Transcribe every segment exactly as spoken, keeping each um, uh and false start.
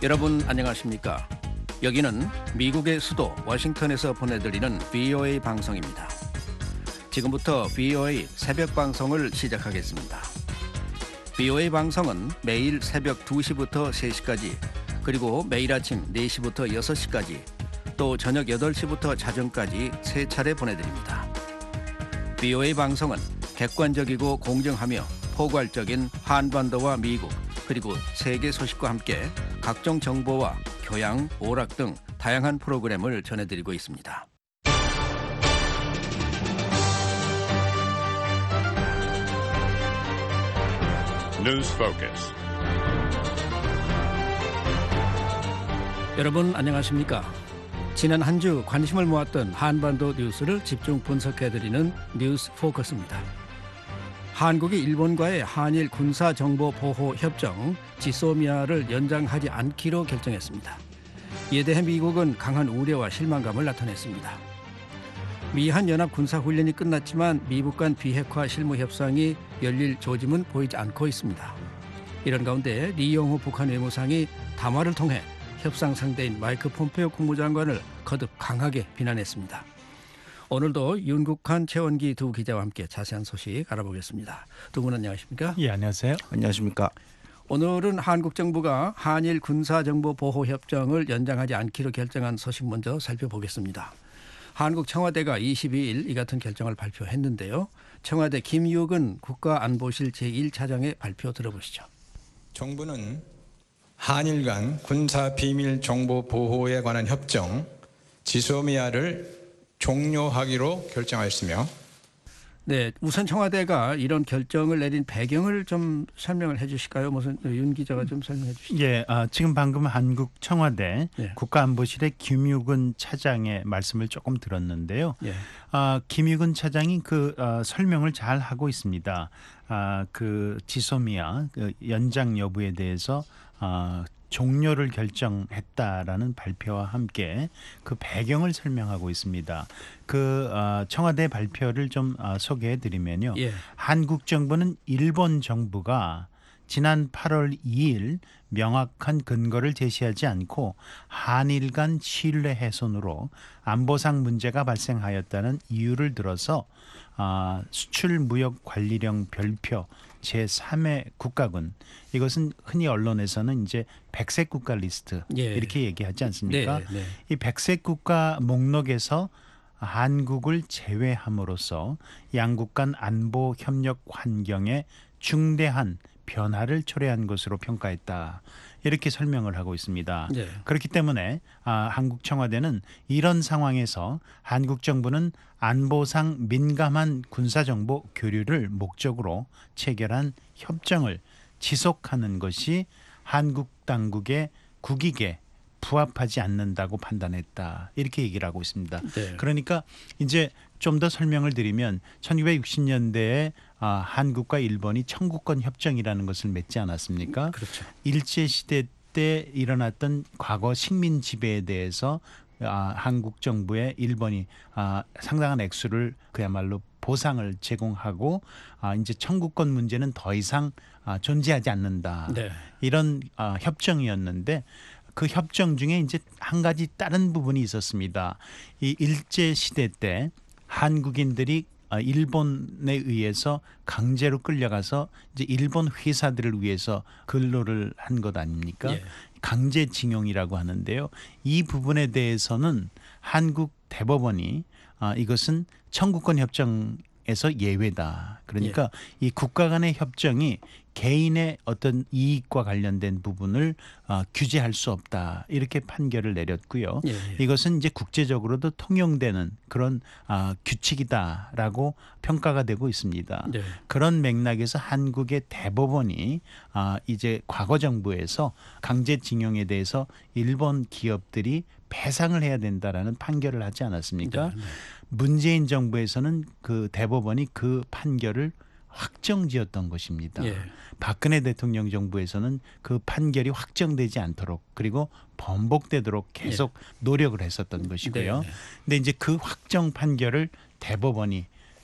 여러분 안녕하십니까? 여기는 미국의 수도 워싱턴에서 보내드리는 브이오에이 방송입니다. 지금부터 브이오에이 새벽 방송을 시작하겠습니다. 브이오에이 방송은 매일 새벽 두 시부터 세 시까지, 그리고 매일 아침 네 시부터 여섯 시까지, 또 저녁 여덟 시부터 자정까지 세 차례 보내드립니다. 브이오에이 방송은 객관적이고 공정하며 포괄적인 한반도와 미국, 그리고 세계 소식과 함께 각종 정보와 교양, 오락 등 다양한 프로그램을 전해드리고 있습니다. News Focus. 여러분 안녕하십니까? 지난 한 주 관심을 모았던 한반도 뉴스를 집중 분석해드리는 뉴스 포커스입니다. 한국이 일본과의 한일 군사정보보호협정 지소미아를 연장하지 않기로 결정했습니다. 이에 대해 미국은 강한 우려와 실망감을 나타냈습니다. 미한 연합 군사훈련이 끝났지만 미북 간 비핵화 실무협상이 열릴 조짐은 보이지 않고 있습니다. 이런 가운데 리용호 북한 외무상이 담화를 통해 협상 상대인 마이크 폼페오 국무장관을 거듭 강하게 비난했습니다. 오늘도 윤국한, 최원기 두 기자와 함께 자세한 소식 알아보겠습니다. 두 분 안녕하십니까? 예, 안녕하세요. 안녕하십니까? 오늘은 한국 정부가 한일 군사정보보호협정을 연장하지 않기로 결정한 소식 먼저 살펴보겠습니다. 한국 청와대가 이십이 일 이 같은 결정을 발표했는데요. 청와대 김육은 국가안보실 제일 차장의 발표 들어보시죠. 정부는 한일 간 군사비밀정보보호에 관한 협정 지소미아를 종료하기로 결정하였으며, 네, 우선 청와대가 이런 결정을 내린 배경을 좀 설명을 해 주실까요? 무슨 윤 기자가 좀 설명해 주시죠. 예, 아, 지금 방금 한국 청와대 예. 국가안보실의 김육은 차장의 말씀을 조금 들었는데요. 예. 아, 김육은 차장이 그 어, 설명을 잘 하고 있습니다. 아, 그 지소미아 그 연장 여부에 대해서 아, 종료를 결정했다라는 발표와 함께 그 배경을 설명하고 있습니다. 그 어, 청와대 발표를 좀 어, 소개해드리면요. 예. 한국 정부는 일본 정부가 지난 팔월 이일 명확한 근거를 제시하지 않고 한일 간 신뢰 훼손으로 안보상 문제가 발생하였다는 이유를 들어서 어, 수출무역관리령 별표 제삼 회 국가군, 이것은 흔히 언론에서는 이제 백색 국가 리스트 예. 이렇게 얘기하지 않습니까? 네, 네. 이 백색 국가 목록에서 한국을 제외함으로써 양국 간 안보 협력 환경에 중대한 변화를 초래한 것으로 평가했다. 이렇게 설명을 하고 있습니다. 네. 그렇기 때문에 아, 한국 청와대는 이런 상황에서 한국 정부는 안보상 민감한 군사정보 교류를 목적으로 체결한 협정을 지속하는 것이 한국 당국의 국익에 부합하지 않는다고 판단했다. 이렇게 얘기를 하고 있습니다. 네. 그러니까 이제 좀 더 설명을 드리면 천구백육십 년대에 아, 한국과 일본이 청구권 협정이라는 것을 맺지 않았습니까? 그렇죠. 일제시대 때 일어났던 과거 식민 지배에 대해서 아, 한국 정부에 일본이 아, 상당한 액수를 그야말로 보상을 제공하고 아, 이제 청구권 문제는 더 이상 아, 존재하지 않는다. 네. 이런 아, 협정이었는데 그 협정 중에 이제 한 가지 다른 부분이 있었습니다. 이 일제 시대 때 한국인들이 일본에 의해서 강제로 끌려가서 이제 일본 회사들을 위해서 근로를 한 것 아닙니까? 예. 강제징용이라고 하는데요. 이 부분에 대해서는 한국 대법원이 아, 이것은 청구권 협정에서 예외다. 그러니까 이 국가 간의 협정이 개인의 어떤 이익과 관련된 부분을 어, 규제할 수 없다. 이렇게 판결을 내렸고요. 예, 예. 이것은 이제 국제적으로도 통용되는 그런 어, 규칙이다라고 평가가 되고 있습니다. 네. 그런 맥락에서 한국의 대법원이 어, 이제 과거 정부에서 강제징용에 대해서 일본 기업들이 배상을 해야 된다라는 판결을 하지 않았습니까? 네, 네. 문재인 정부에서는 그 대법원이 그 판결을 확정지었던 것입니다. 예. 박근혜 대통령 정부에서는 그 판결이 확정되지 않도록 그리고 번복되도록 계속 노력을 했었던 것이고요. 네, 네. 근데 이제 그 확정 판결을 대법원이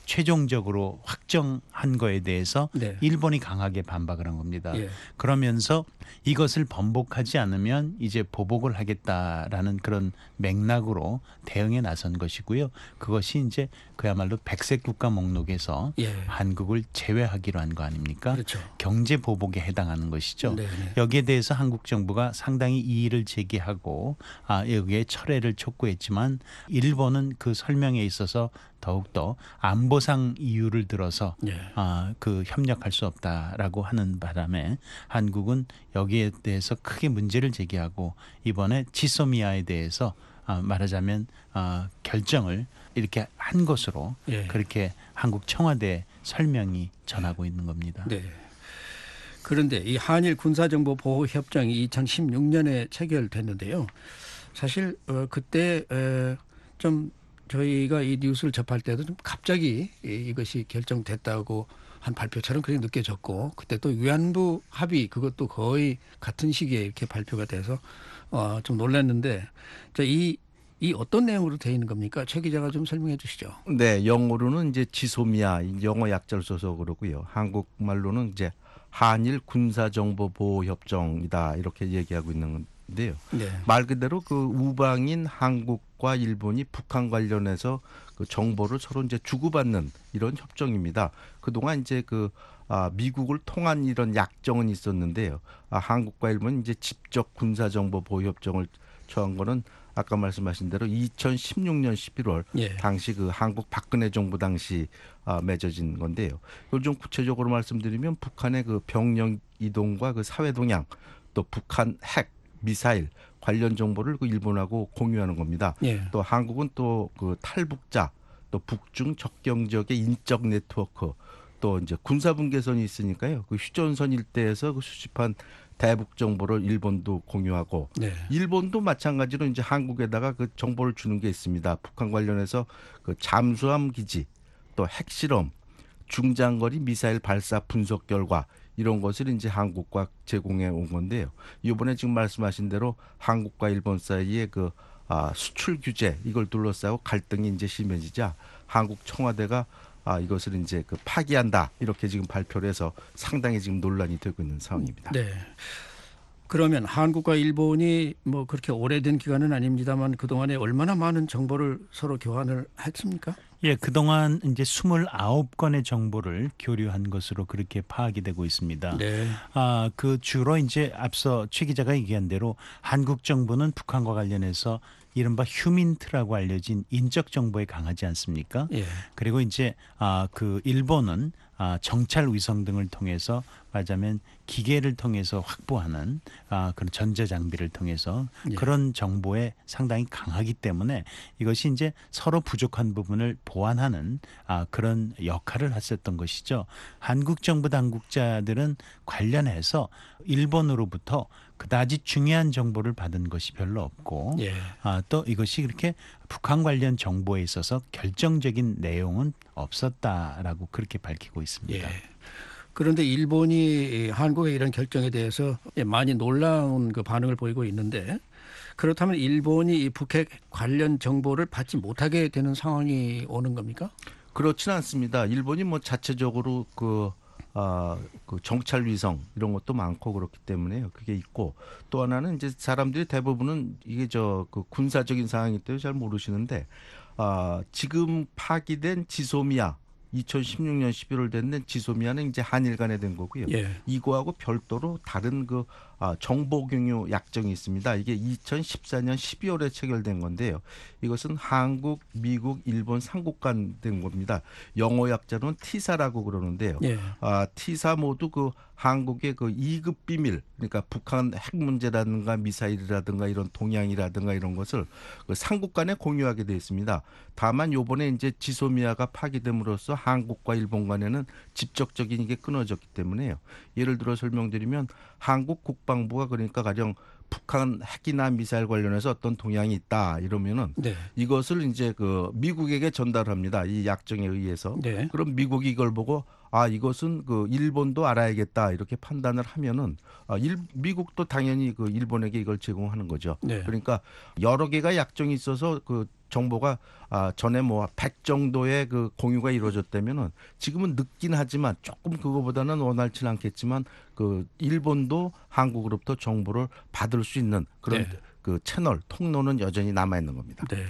최종적으로 확정한 거에 대해서 네. 일본이 강하게 반박을 한 겁니다. 예. 그러면서 이것을 번복하지 않으면 이제 보복을 하겠다라는 그런 맥락으로 대응에 나선 것이고요. 그것이 이제 그야말로 백색 국가 목록에서 예. 한국을 제외하기로 한 거 아닙니까? 그렇죠. 경제 보복에 해당하는 것이죠. 네네. 여기에 대해서 한국 정부가 상당히 이의를 제기하고 아, 여기에 철회를 촉구했지만 일본은 그 설명에 있어서 더욱더 안보상 이유를 들어서 예. 아, 그 협력할 수 없다라고 하는 바람에 한국은 여기에 대해서 크게 문제를 제기하고 이번에 지소미아에 대해서 아, 말하자면 아, 결정을 이렇게 한 것으로 예. 그렇게 한국 청와대 설명이 전하고 있는 겁니다. 네. 그런데 이 한일 군사정보 보호 협정이 이천십육 년에 체결됐는데요. 사실 어, 그때 에, 좀 저희가 이 뉴스를 접할 때도 좀 갑자기 이- 이것이 결정됐다고 한 발표처럼 그렇게 느껴졌고 그때 또 위안부 합의 그것도 거의 같은 시기에 이렇게 발표가 돼서 어, 좀 놀랐는데 자, 이, 이 어떤 내용으로 되어 있는 겁니까? 최 기자가 좀 설명해 주시죠. 네, 영어로는 이제 지소미아 영어 약자를 써서 그러고요. 한국말로는 이제 한일 군사정보보호협정이다 이렇게 얘기하고 있는 건데요. 네. 말 그대로 그 우방인 한국과 일본이 북한 관련해서 그 정보를 서로 이제 주고받는 이런 협정입니다. 그동안 이제 그 아, 미국을 통한 이런 약정은 있었는데요. 아, 한국과 일본이 이제 직접 군사정보 보호협정을 처한 거는 아까 말씀하신 대로 이천십육 년 십일월 예. 당시 그 한국 박근혜 정부 당시 아, 맺어진 건데요. 이걸 좀 구체적으로 말씀드리면 북한의 그 병력 이동과 그 사회 동향 또 북한 핵 미사일 관련 정보를 그 일본하고 공유하는 겁니다. 예. 또 한국은 또 그 탈북자 또 북중 접경 지역의 인적 네트워크 또 이제 군사분계선이 있으니까요. 그 휴전선 일대에서 그 수집한 대북 정보를 일본도 공유하고 네. 일본도 마찬가지로 이제 한국에다가 그 정보를 주는 게 있습니다. 북한 관련해서 그 잠수함 기지 또 핵실험 중장거리 미사일 발사 분석 결과 이런 것을 이제 한국과 제공해 온 건데요. 이번에 지금 말씀하신 대로 한국과 일본 사이에 그 아, 수출 규제 이걸 둘러싸고 갈등이 이제 심해지자 한국 청와대가 아, 이것을 이제 그 파기한다 이렇게 지금 발표를 해서 상당히 지금 논란이 되고 있는 상황입니다. 네. 그러면 한국과 일본이 뭐 그렇게 오래된 기간은 아닙니다만 그동안에 얼마나 많은 정보를 서로 교환을 했습니까? 예, 그동안 이제 이십구 건의 정보를 교류한 것으로 그렇게 파악이 되고 있습니다. 네. 아, 그 주로 이제 앞서 최 기자가 얘기한 대로 한국 정부는 북한과 관련해서 이른바 휴민트라고 알려진 인적 정보에 강하지 않습니까? 예. 그리고 이제 아, 그 일본은 아, 정찰 위성 등을 통해서 말하자면 기계를 통해서 확보하는 아, 그런 전자 장비를 통해서 예. 그런 정보에 상당히 강하기 때문에 이것이 이제 서로 부족한 부분을 보완하는 아, 그런 역할을 했었던 것이죠. 한국 정부 당국자들은 관련해서 일본으로부터 그다지 중요한 정보를 받은 것이 별로 없고 예. 아, 또 이것이 그렇게 북한 관련 정보에 있어서 결정적인 내용은 없었다라고 그렇게 밝히고 있습니다. 예. 그런데 일본이 한국의 이런 결정에 대해서 많이 놀라운 그 반응을 보이고 있는데 그렇다면 일본이 이 북핵 관련 정보를 받지 못하게 되는 상황이 오는 겁니까? 그렇지는 않습니다. 일본이 뭐 자체적으로 그, 아, 그 정찰 위성 이런 것도 많고 그렇기 때문에요. 그게 있고 또 하나는 이제 사람들이 대부분은 이게 저 그 군사적인 상황이기 때문에 잘 모르시는데 아, 지금 파기된 지소미아 이천십육 년 십일월 됐는 지소미아는 이제 한일 간에 된 거고요. 예. 이거하고 별도로 다른 그 아, 정보 공유 약정이 있습니다. 이게 이천십사 년 십이월에 체결된 건데요. 이것은 한국, 미국, 일본 삼국 간 된 겁니다. 영어 약자로는 티사라고 그러는데요. 예. 아, 티사 모두 그 한국의 그 이 급 비밀, 그러니까 북한 핵 문제라든가 미사일이라든가 이런 동향이라든가 이런 것을 그 삼국 간에 공유하게 되어 있습니다. 다만 요번에 이제 지소미아가 파기됨으로써 한국과 일본 간에는 직접적인 이게 끊어졌기 때문에요. 예를 들어 설명드리면 한국 국방부가 그러니까 가령 북한 핵이나 미사일 관련해서 어떤 동향이 있다 이러면은 네. 이것을 이제 그 미국에게 전달합니다. 이 약정에 의해서. 네. 그럼 미국이 이걸 보고 아 이것은 그 일본도 알아야겠다 이렇게 판단을 하면은 아, 일, 미국도 당연히 그 일본에게 이걸 제공하는 거죠. 네. 그러니까 여러 개가 약정이 있어서 그 정보가 아, 전에 뭐 백 정도의 그 공유가 이루어졌다면은 지금은 늦긴 하지만 조금 그거보다는 원활치는 않겠지만 그 일본도 한국으로부터 정보를 받을 수 있는 그런 네. 그 채널 통로는 여전히 남아 있는 겁니다. 네.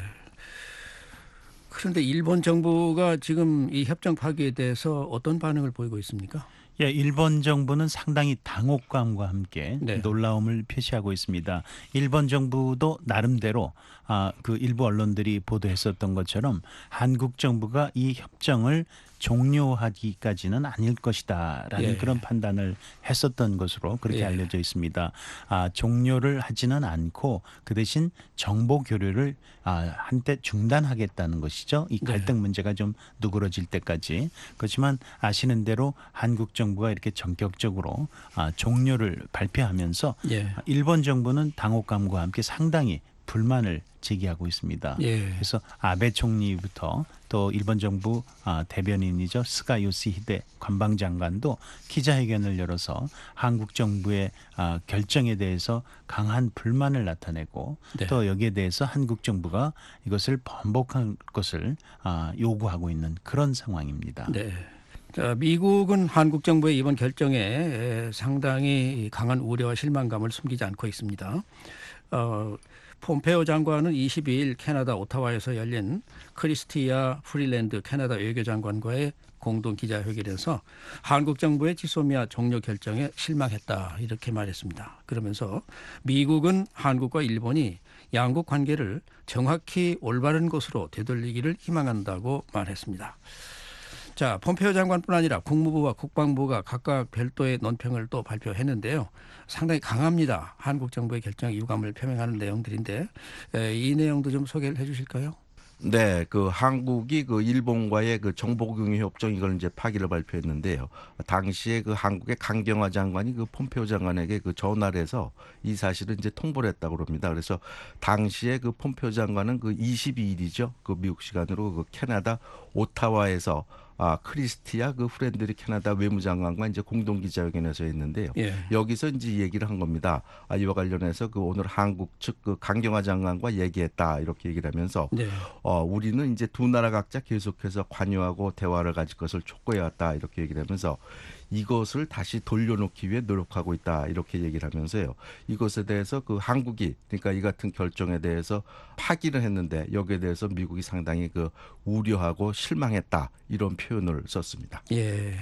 그런데 일본 정부가 지금 이 협정 파기에 대해서 어떤 반응을 보이고 있습니까? 예, 일본 정부는 상당히 당혹감과 함께 네. 놀라움을 표시하고 있습니다. 일본 정부도 나름대로 아, 그 일부 언론들이 보도했었던 것처럼 한국 정부가 이 협정을 종료하기까지는 아닐 것이다라는 예. 그런 판단을 했었던 것으로 그렇게 예. 알려져 있습니다. 아, 종료를 하지는 않고 그 대신 정보 교류를 아, 한때 중단하겠다는 것이죠. 이 네. 갈등 문제가 좀 누그러질 때까지. 그렇지만 아시는 대로 한국 정부가 이렇게 전격적으로 아, 종료를 발표하면서 예. 일본 정부는 당혹감과 함께 상당히 불만을 제기하고 있습니다. 예. 그래서 아베 총리부터 또 일본 정부 아, 대변인이죠 스가 요시히데 관방장관도 기자회견을 열어서 한국 정부의 아, 결정에 대해서 강한 불만을 나타내고 네. 또 여기에 대해서 한국 정부가 이것을 번복할 것을 아, 요구하고 있는 그런 상황입니다. 네. 자, 미국은 한국 정부의 이번 결정에 상당히 강한 우려와 실망감을 숨기지 않고 있습니다. 어, 폼페오 장관은 이십이일 캐나다 오타와에서 열린 크리스티아 프릴랜드 캐나다 외교장관과의 공동 기자회견에서 한국 정부의 지소미아 종료 결정에 실망했다 이렇게 말했습니다. 그러면서 미국은 한국과 일본이 양국 관계를 정확히 올바른 곳으로 되돌리기를 희망한다고 말했습니다. 자, 폼페오 장관뿐 아니라 국무부와 국방부가 각각 별도의 논평을 또 발표했는데요. 상당히 강합니다. 한국 정부의 결정에 유감을 표명하는 내용들인데 에, 이 내용도 좀 소개를 해주실까요? 네, 그 한국이 그 일본과의 그 정보공유 협정 이걸 이제 파기를 발표했는데요. 당시에 그 한국의 강경화 장관이 그 폼페오 장관에게 그 전화를 해서 이 사실을 이제 통보를 했다고 합니다. 그래서 당시에 그 폼페오 장관은 그 이십이일이죠. 그 미국 시간으로 그 캐나다 오타와에서 아, 크리스티아 그 프렌드리 캐나다 외무장관과 이제 공동 기자회견에서 했는데요. 예. 여기서 이제 얘기를 한 겁니다. 아, 이와 관련해서 그 오늘 한국 측 그 강경화 장관과 얘기했다 이렇게 얘기를 하면서 네. 어, 우리는 이제 두 나라 각자 계속해서 관여하고 대화를 가질 것을 촉구해왔다 이렇게 얘기를 하면서 이것을 다시 돌려놓기 위해 노력하고 있다 이렇게 얘기를 하면서요. 이것에 대해서 그 한국이 그러니까 이 같은 결정에 대해서 파기를 했는데 여기에 대해서 미국이 상당히 그 우려하고 실망했다 이런 표현을 썼습니다. 예.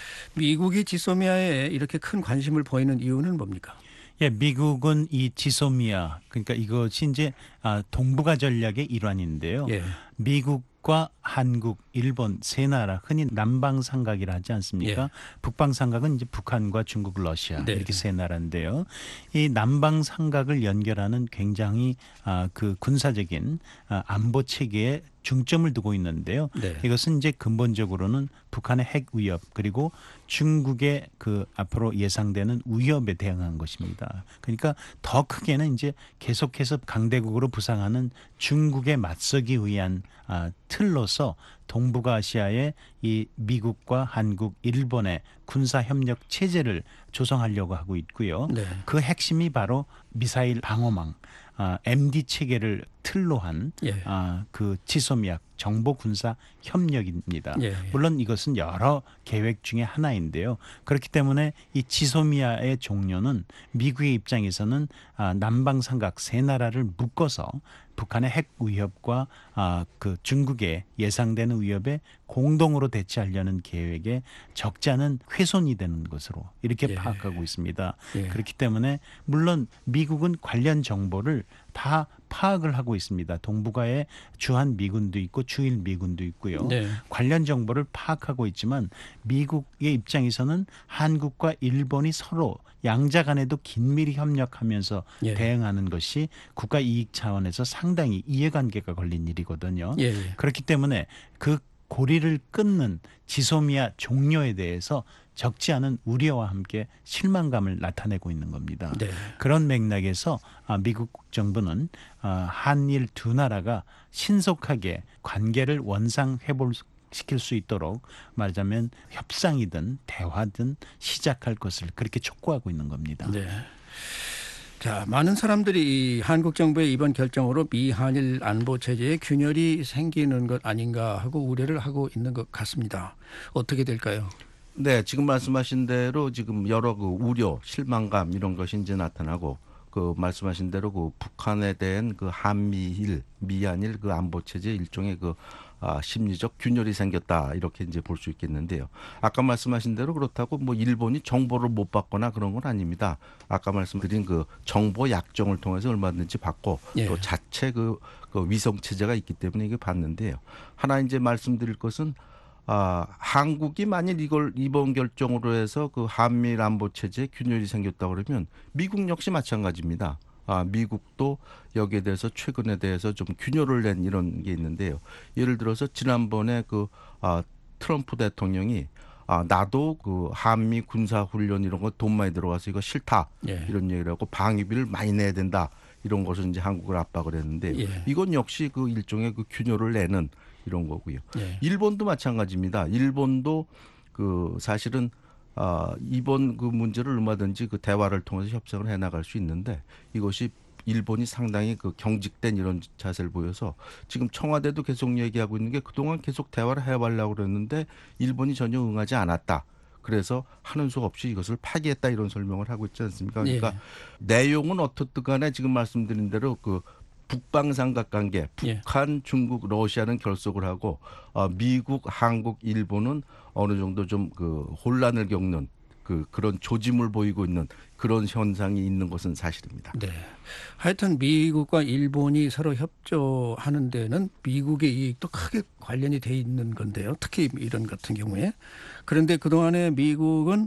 미국이 지소미아에 이렇게 큰 관심을 보이는 이유는 뭡니까? 예, 미국은 이 지소미아 그러니까 이것이 이제 아, 동북아 전략의 일환인데요. 예. 미국과 한국, 일본 세 나라 흔히 남방 삼각이라 하지 않습니까? 예. 북방 삼각은 이제 북한과 중국, 러시아 네. 이렇게 세 나라인데요. 이 남방 삼각을 연결하는 굉장히 아, 그 군사적인 아, 안보 체계에 중점을 두고 있는데요. 네. 이것은 이제 근본적으로는 북한의 핵 위협 그리고 중국의 그 앞으로 예상되는 위협에 대응한 것입니다. 그러니까 더 크게는 이제 계속해서 강대국으로 부상하는 중국에 맞서기 위한 아, 틀로서 동북아시아의 이 미국과 한국, 일본의 군사 협력 체제를 조성하려고 하고 있고요. 네. 그 핵심이 바로 미사일 방어망, 아, 엠디 체계를 틀로 한 예. 아, 그 지소미아 정보 군사 협력입니다. 예. 물론 이것은 여러 계획 중에 하나인데요. 그렇기 때문에 이 지소미아의 종료는 미국의 입장에서는 아, 남방 삼각 세 나라를 묶어서 북한의 핵 위협과 아, 그 중국의 예상되는 위협에 공동으로 대처하려는 계획에 적지 않은 훼손이 되는 것으로 이렇게 예. 파악하고 있습니다. 예. 그렇기 때문에 물론 미국은 관련 정보를 다 파악을 하고 있습니다. 동북아에 주한 미군도 있고 주일 미군도 있고요. 네. 관련 정보를 파악하고 있지만 미국의 입장에서는 한국과 일본이 서로 양자 간에도 긴밀히 협력하면서 예. 대응하는 것이 국가 이익 차원에서 상당히 이해관계가 걸린 일이거든요. 예. 예. 그렇기 때문에 그 고리를 끊는 지소미아 종료에 대해서 적지 않은 우려와 함께 실망감을 나타내고 있는 겁니다. 네. 그런 맥락에서 미국 정부는 한일 두 나라가 신속하게 관계를 원상 회복시킬 수 있도록 말하자면 협상이든 대화든 시작할 것을 그렇게 촉구하고 있는 겁니다. 네. 자, 많은 사람들이 이 한국 정부의 이번 결정으로 미 한일 안보 체제에 균열이 생기는 것 아닌가 하고 우려를 하고 있는 것 같습니다. 어떻게 될까요? 네, 지금 말씀하신 대로 지금 여러 그 우려, 실망감 이런 것이 이제 나타나고 그 말씀하신 대로 그 북한에 대한 그 한미일, 미한일 그 안보 체제 일종의 그 아, 심리적 균열이 생겼다 이렇게 이제 볼 수 있겠는데요. 아까 말씀하신 대로 그렇다고 뭐 일본이 정보를 못 받거나 그런 건 아닙니다. 아까 말씀드린 그 정보 약정을 통해서 얼마든지 받고 예. 또 자체 그, 그 위성 체제가 있기 때문에 이게 받는데요. 하나 이제 말씀드릴 것은 아, 한국이 만일 이걸 이번 결정으로 해서 그 한미일 안보 체제에 균열이 생겼다 그러면 미국 역시 마찬가지입니다. 아, 미국도 여기에 대해서 최근에 대해서 좀 균열을 낸 이런 게 있는데요. 예를 들어서 지난번에 그 아, 트럼프 대통령이 아, 나도 그 한미 군사 훈련 이런 거 돈 많이 들어가서 이거 싫다 예. 이런 얘기를 하고 방위비를 많이 내야 된다 이런 것을 이제 한국을 압박을 했는데 예. 이건 역시 그 일종의 그 균열을 내는 이런 거고요. 예. 일본도 마찬가지입니다. 일본도 그 사실은 아, 이번 그 문제를 얼마든지 그 대화를 통해서 협상을 해 나갈 수 있는데 이것이 일본이 상당히 그 경직된 이런 자세를 보여서 지금 청와대도 계속 얘기하고 있는 게 그동안 계속 대화를 해보려고 그랬는데 일본이 전혀 응하지 않았다. 그래서 하는 수 없이 이것을 파기했다 이런 설명을 하고 있지 않습니까? 그러니까 예. 내용은 어떻든 간에 지금 말씀드린 대로 그 북방 삼각관계, 예. 북한, 중국, 러시아는 결속을 하고 어, 미국, 한국, 일본은 어느 정도 좀 그 혼란을 겪는 그 그런 조짐을 보이고 있는 그런 현상이 있는 것은 사실입니다. 네. 하여튼 미국과 일본이 서로 협조하는 데는 미국의 이익도 크게 관련이 돼 있는 건데요. 특히 이런 같은 경우에. 그런데 그동안에 미국은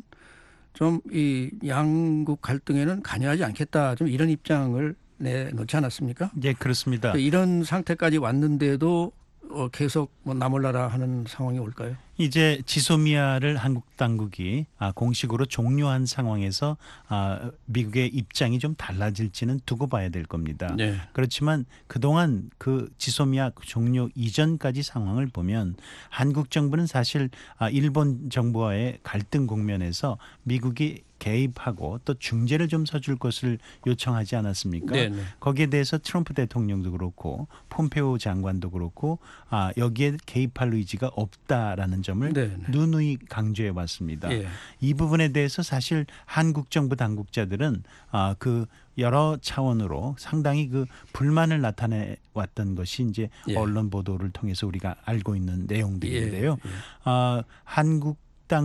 좀 이 양국 갈등에는 관여하지 않겠다. 좀 이런 입장을 내놓지 않았습니까? 예, 그렇습니다. 이런 상태까지 왔는데도 어, 계속 뭐 나몰라라 하는 상황이 올까요? 이제 지소미아를 한국 당국이 아, 공식으로 종료한 상황에서 아, 미국의 입장이 좀 달라질지는 두고 봐야 될 겁니다. 네. 그렇지만 그동안 그 지소미아 종료 이전까지 상황을 보면 한국 정부는 사실 아, 일본 정부와의 갈등 국면에서 미국이 개입하고 또 중재를 좀 서줄 것을 요청하지 않았습니까? 네네. 거기에 대해서 트럼프 대통령도 그렇고 폼페오 장관도 그렇고 아, 여기에 개입할 의지가 없다라는 점을 네네. 누누이 강조해 왔습니다. 예. 이 부분에 대해서 사실 한국 정부 당국자들은 아, 그 여러 차원으로 상당히 그 불만을 나타내 왔던 것이 이제 예. 언론 보도를 통해서 우리가 알고 있는 내용들인데요. 예. 예. 아, 한국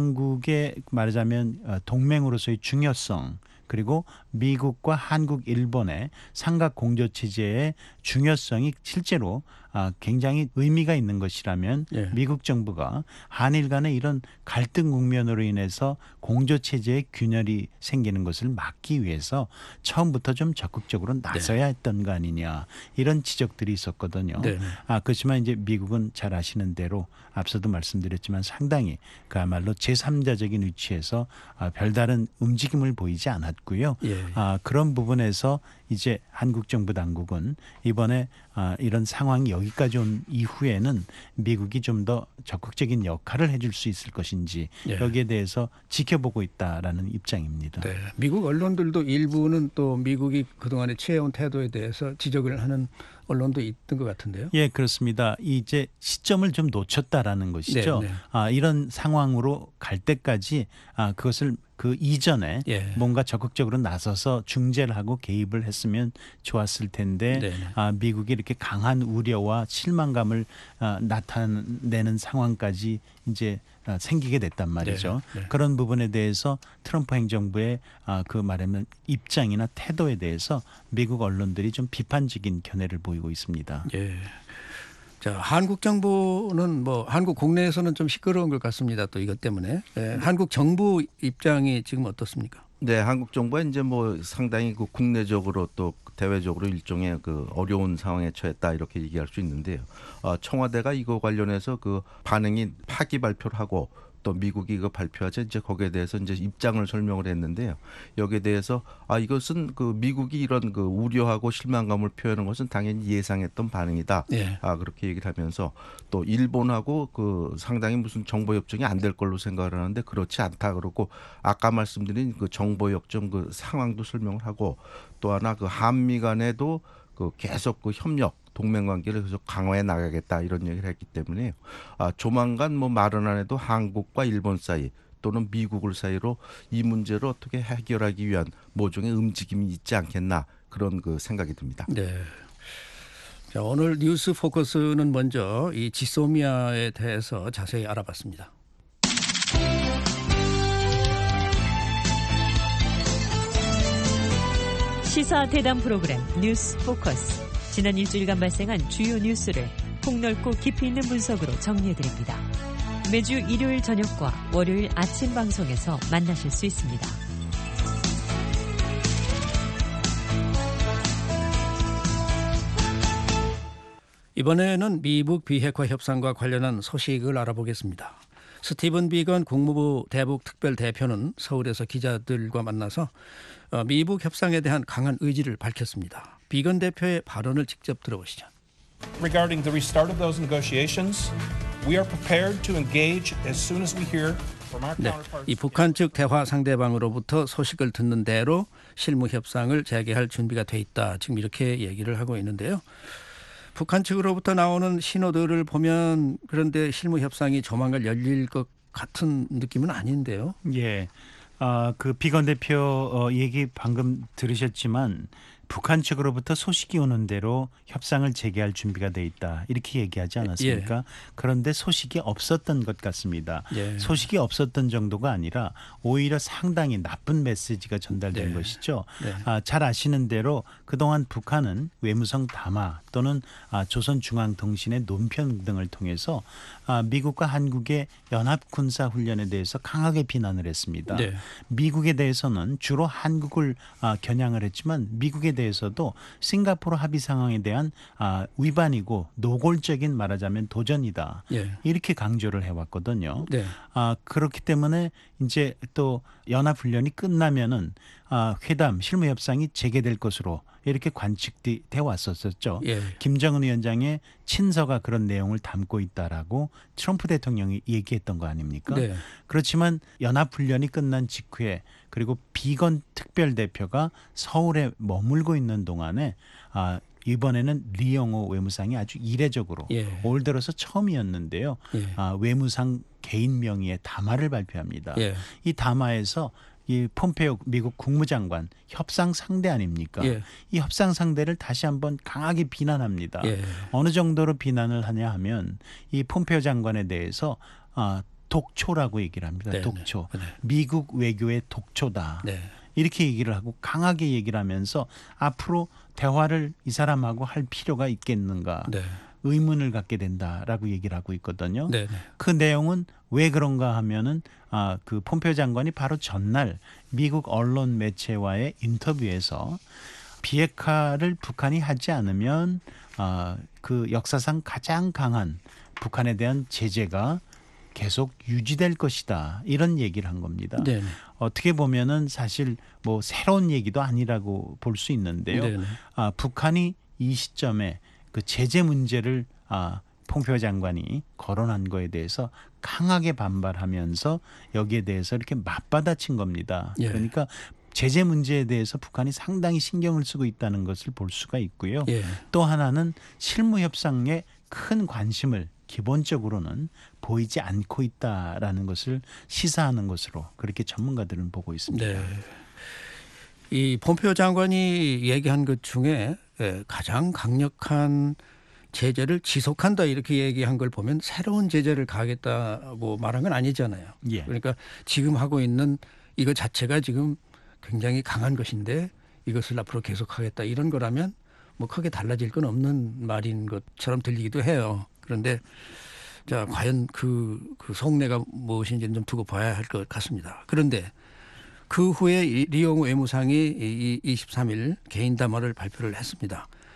당국의 말하자면 어, 동맹으로서의 중요성 그리고 미국과 한국, 일본의 삼각 공조 체제의 중요성이 실제로 아, 굉장히 의미가 있는 것이라면 예. 미국 정부가 한일 간의 이런 갈등 국면으로 인해서 공조 체제의 균열이 생기는 것을 막기 위해서 처음부터 좀 적극적으로 나서야 했던 거 아니냐 이런 지적들이 있었거든요. 네. 아, 그렇지만 이제 미국은 잘 아시는 대로 앞서도 말씀드렸지만 상당히 그야말로 제삼자적인 위치에서 아, 별다른 움직임을 보이지 않았고요. 예. 아, 그런 부분에서 이제 한국 정부 당국은 이번에 아, 이런 상황이 여기까지 온 이후에는 미국이 좀 더 적극적인 역할을 해줄 수 있을 것인지 예. 여기에 대해서 지켜보고 있다라는 입장입니다. 네. 미국 언론들도 일부는 또 미국이 그동안에 취해온 태도에 대해서 지적을 하는 언론도 있던 것 같은데요. 예, 그렇습니다. 이제 시점을 좀 놓쳤다라는 것이죠. 네, 네. 아, 이런 상황으로 갈 때까지 아, 그것을 그 이전에 예. 뭔가 적극적으로 나서서 중재를 하고 개입을 했으면 좋았을 텐데 네, 네. 아, 미국이 이렇게 강한 우려와 실망감을 아, 나타내는 상황까지 이제 아, 생기게 됐단 말이죠. 네, 네. 그런 부분에 대해서 트럼프 행정부의 아, 그 말하면 입장이나 태도에 대해서 미국 언론들이 좀 비판적인 견해를 보이고 있습니다. 예. 자, 한국 정부는 뭐 한국 국내에서는 좀 시끄러운 것 같습니다. 또 이것 때문에 예, 한국 정부 입장이 지금 어떻습니까? 네, 한국 정부가 이제 뭐 상당히 그 국내적으로 또 대외적으로 일종의 그 어려운 상황에 처했다 이렇게 얘기할 수 있는데요. 어, 청와대가 이거 관련해서 그 반응이 파기 발표를 하고 또 미국이 이거 발표하자 이제 거기에 대해서 이제 입장을 설명을 했는데요. 여기에 대해서 아 이것은 그 미국이 이런 그 우려하고 실망감을 표현한 것은 당연히 예상했던 반응이다. 예. 아 그렇게 얘기를 하면서 또 일본하고 그 상당히 무슨 정보 협정이 안 될 걸로 생각을 하는데 그렇지 않다 그러고 아까 말씀드린 그 정보 협정 그 상황도 설명을 하고 또 하나 그 한미 간에도 그 계속 그 협력 동맹 관계를 계속 강화해 나가겠다 이런 얘기를 했기 때문에 아, 조만간 뭐 말은 안 해도 한국과 일본 사이 또는 미국을 사이로 이 문제를 어떻게 해결하기 위한 모종의 움직임이 있지 않겠나 그런 그 생각이 듭니다. 네. 자, 오늘 뉴스 포커스는 먼저 이 지소미아에 대해서 자세히 알아봤습니다. 시사 대담 프로그램 뉴스 포커스. 지난 일주일간 발생한 주요 뉴스를 폭넓고 깊이 있는 분석으로 정리해드립니다. 매주 일요일 저녁과 월요일 아침 방송에서 만나실 수 있습니다. 이번에는 미북 비핵화 협상과 관련한 소식을 알아보겠습니다. 스티븐 비건 국무부 대북 특별 대표는 서울에서 기자들과 만나서 미북 협상에 대한 강한 의지를 밝혔습니다. 비건 대표의 발언을 직접 들어보시죠. Regarding the restart of those negotiations, we are prepared to engage as soon as we hear from our 네, counterparts. 이 북한 측 대화 상대방으로부터 소식을 듣는 대로 실무 협상을 재개할 준비가 돼 있다. 지금 이렇게 얘기를 하고 있는데요. 북한 측으로부터 나오는 신호들을 보면 그런데 실무 협상이 조만간 열릴 것 같은 느낌은 아닌데요. 예, 아, 그 비건 대표 어, 얘기 방금 들으셨지만 북한 측으로부터 소식이 오는 대로 협상을 재개할 준비가 돼 있다 이렇게 얘기하지 않았습니까? 예. 그런데 소식이 없었던 것 같습니다. 예. 소식이 없었던 정도가 아니라 오히려 상당히 나쁜 메시지가 전달된 네. 것이죠. 네. 아, 잘 아시는 대로 그동안 북한은 외무성 담화 또는 아, 조선중앙통신의 논평 등을 통해서 아, 미국과 한국의 연합군사훈련에 대해서 강하게 비난을 했습니다. 네. 미국에 대해서는 주로 한국을 아, 겨냥을 했지만 미국에 대해서도 싱가포르 합의 상황에 대한 아, 위반이고 노골적인 말하자면 도전이다. 예. 이렇게 강조를 해왔거든요. 네. 아, 그렇기 때문에 이제 또 연합훈련이 끝나면은 아, 회담 실무협상이 재개될 것으로 이렇게 관측돼 왔었었죠. 예. 김정은 위원장의 친서가 그런 내용을 담고 있다라고 트럼프 대통령이 얘기했던 거 아닙니까? 네. 그렇지만 연합훈련이 끝난 직후에 그리고 비건 특별대표가 서울에 머물고 있는 동안에 아, 이번에는 리영호 외무상이 아주 이례적으로 예. 올 들어서 처음이었는데요. 예. 아, 외무상 개인 명의의 담화를 발표합니다. 예. 이 담화에서 이 폼페이오 미국 국무장관 협상 상대 아닙니까? 예. 이 협상 상대를 다시 한번 강하게 비난합니다. 예. 어느 정도로 비난을 하냐 하면 이 폼페이오 장관에 대해서 아, 독초라고 얘기를 합니다. 네, 독초. 네, 네. 미국 외교의 독초다. 네. 이렇게 얘기를 하고 강하게 얘기를 하면서 앞으로 대화를 이 사람하고 할 필요가 있겠는가 네. 의문을 갖게 된다라고 얘기를 하고 있거든요. 네. 네. 그 내용은 왜 그런가 하면은 아, 그 폼페이오 장관이 바로 전날 미국 언론 매체와의 인터뷰에서 비핵화를 북한이 하지 않으면 아, 그 역사상 가장 강한 북한에 대한 제재가 계속 유지될 것이다 이런 얘기를 한 겁니다. 네. 어떻게 보면은 사실 뭐 새로운 얘기도 아니라고 볼 수 있는데요. 네. 아, 북한이 이 시점에 그 제재 문제를 아, 폼페이오 장관이 거론한 거에 대해서 강하게 반발하면서 여기에 대해서 이렇게 맞받아친 겁니다. 예. 그러니까 제재 문제에 대해서 북한이 상당히 신경을 쓰고 있다는 것을 볼 수가 있고요. 예. 또 하나는 실무 협상에 큰 관심을 기본적으로는 보이지 않고 있다라는 것을 시사하는 것으로 그렇게 전문가들은 보고 있습니다. 네. 이 폼페이오 장관이 얘기한 것 중에 가장 강력한 제재를 지속한다 이렇게 얘기한 걸 보면 새로운 제재를 가하겠다고 말한 건 아니잖아요. 예. 그러니까 지금 하고 있는 이거 자체가 지금 굉장히 강한 것인데 이것을 앞으로 계속하겠다 이런 거라면 뭐 크게 달라질 건 없는 말인 것처럼 들리기도 해요. 그런데 자 과연 그, 그 속내가 무엇인지는 좀 두고 봐야 할 것 같습니다. 그런데 그 후에 리용호 외무상이 이십삼 일 개인 담화를 발표를 했습니다.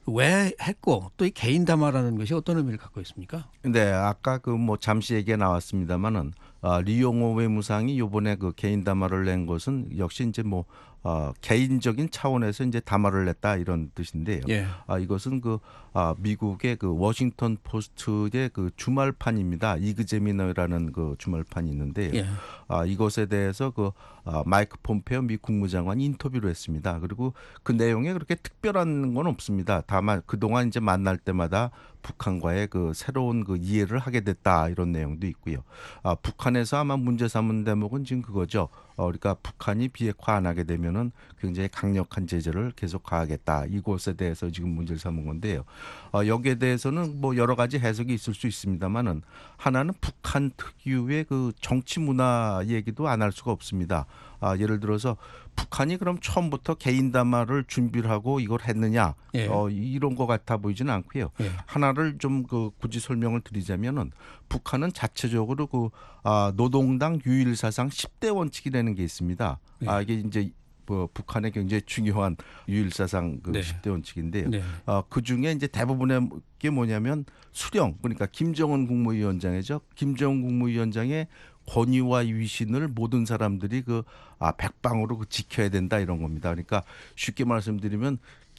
왜 했고 또 이 개인 담화라는 것이 어떤 의미를 갖고 있습니까? 네, 아까 그 뭐 잠시 얘기가 나왔습니다만은 아, 리용호 외무상이 요번에 그 개인 담화를 낸 것은 역시 이제 뭐 어, 개인적인 차원에서 이제 담화를 냈다 이런 뜻인데요. 예. 아, 이것은 그 아, 미국의 그 워싱턴 포스트의 그 주말판입니다. 이그제미너라는 그 주말판이 있는데요. 예. 아, 이것에 대해서 그 아, 마이크 폼페오 미 국무장관이 인터뷰를 했습니다. 그리고 그 내용에 그렇게 특별한 건 없습니다. 다만 그동안 이제 만날 때마다 북한과의 그 새로운 그 이해를 하게 됐다 이런 내용도 있고요. 아, 북한에서 아마 문제 삼은 대목은 지금 그거죠. 어, 그러니까 북한이 비핵화 안 하게 되면은 굉장히 강력한 제재를 계속 가하겠다. 이것에 대해서 지금 문제를 삼은 건데요. 어, 여기에 대해서는 뭐 여러 가지 해석이 있을 수 있습니다만은 하나는 북한 특유의 그 정치 문화 얘기도 안 할 수가 없습니다. 아, 예를 들어서 북한이 그럼 처음부터 개인 담화를 준비를 하고 이걸 했느냐? 예. 어, 이런 것 같아 보이지는 않고요. 예. 하나를 좀 그 굳이 설명을 드리자면은 북한은 자체적으로 그 아, 노동당 유일사상 십 대 원칙이라는 게 있습니다. 예. 아, 이게 이제 뭐 북한의 굉장히 중요한 유일사상 그 네. 십 대 원칙인데요. 네. 어, 그 중에 이제 대부분의 게 뭐냐면 수령, 그러니까 김정은 국무위원장이죠. 김정은 국무위원장의 권위와 위신을 모든 사람들이 그 아, 백방으로 그 지켜야 된다 이런 겁니다. 그러니까 쉽게 말씀드리면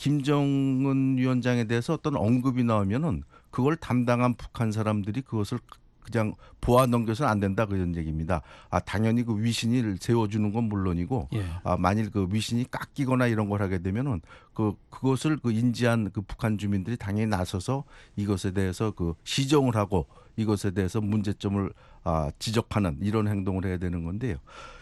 김정은 위원장에 대해서 어떤 언급이 나오면은 그걸 담당한 북한 사람들이 그것을 그냥 보아 넘겨서는 안 된다 그런 얘기입니다. 아, 당연히 그 위신을 세워주는 건 물론이고, 예. 아, 만일 그 위신이 깎이거나 이런 걸 하게 되면은 그 그것을 그 인지한 그 북한 주민들이 당연히 나서서 이것에 대해서 그 시정을 하고 이것에 대해서 문제점을 아, 지적하는 이런 행동을 해야 되는 건데요.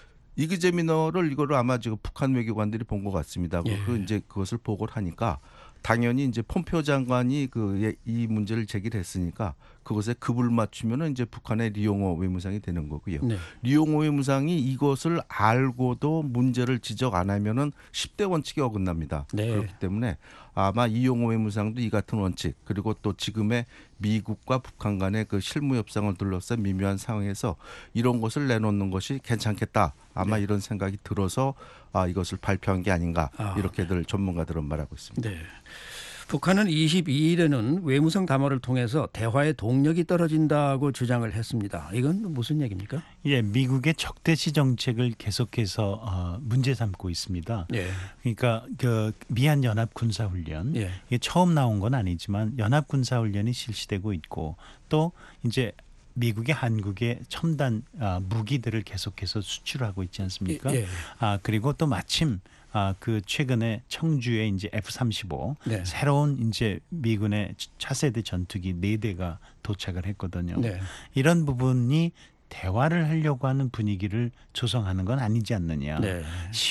이그제미너를 이거를 아마 지금 북한 외교관들이 본 것 같습니다. 예. 그 이제 그것을 보고를 하니까 당연히 이제 폼페오 장관이 그 이 문제를 제기를 했으니까 그것에 급을 맞추면은 이제 북한의 리용호 외무상이 되는 거고요. 네. 리용호 외무상이 이것을 알고도 문제를 지적 안 하면은 십 대 원칙이 어긋납니다. 네. 그렇기 때문에 아마 이용호 외무상도 이 같은 원칙 그리고 또 지금의 미국과 북한 간의 그 실무 협상을 둘러싼 미묘한 상황에서 이런 것을 내놓는 것이 괜찮겠다. 아마 네. 이런 생각이 들어서 아, 이것을 발표한 게 아닌가 아. 이렇게들 전문가들은 말하고 있습니다. 네. 북한은 이십이 일에는 외무성 담화를 통해서 대화의 동력이 떨어진다고 주장을 했습니다. 이건 무슨 얘기입니까? 예, 미국의 적대시 정책을 계속해서 어, 문제 삼고 있습니다. 예. 그러니까 그 미한 연합 군사 훈련 예. 이게 처음 나온 건 아니지만 연합 군사 훈련이 실시되고 있고 또 이제 미국이 한국에 첨단 아, 무기들을 계속해서 수출하고 있지 않습니까? 예. 아 그리고 또 마침 아 그 최근에 청주에 이제 에프 삼십오 네. 새로운 이제 미군의 차세대 전투기 네 대가 도착을 했거든요. 네. 이런 부분이 대화를 하려고 하는 분위기를 조성하는 건 아니지 않느냐. 네.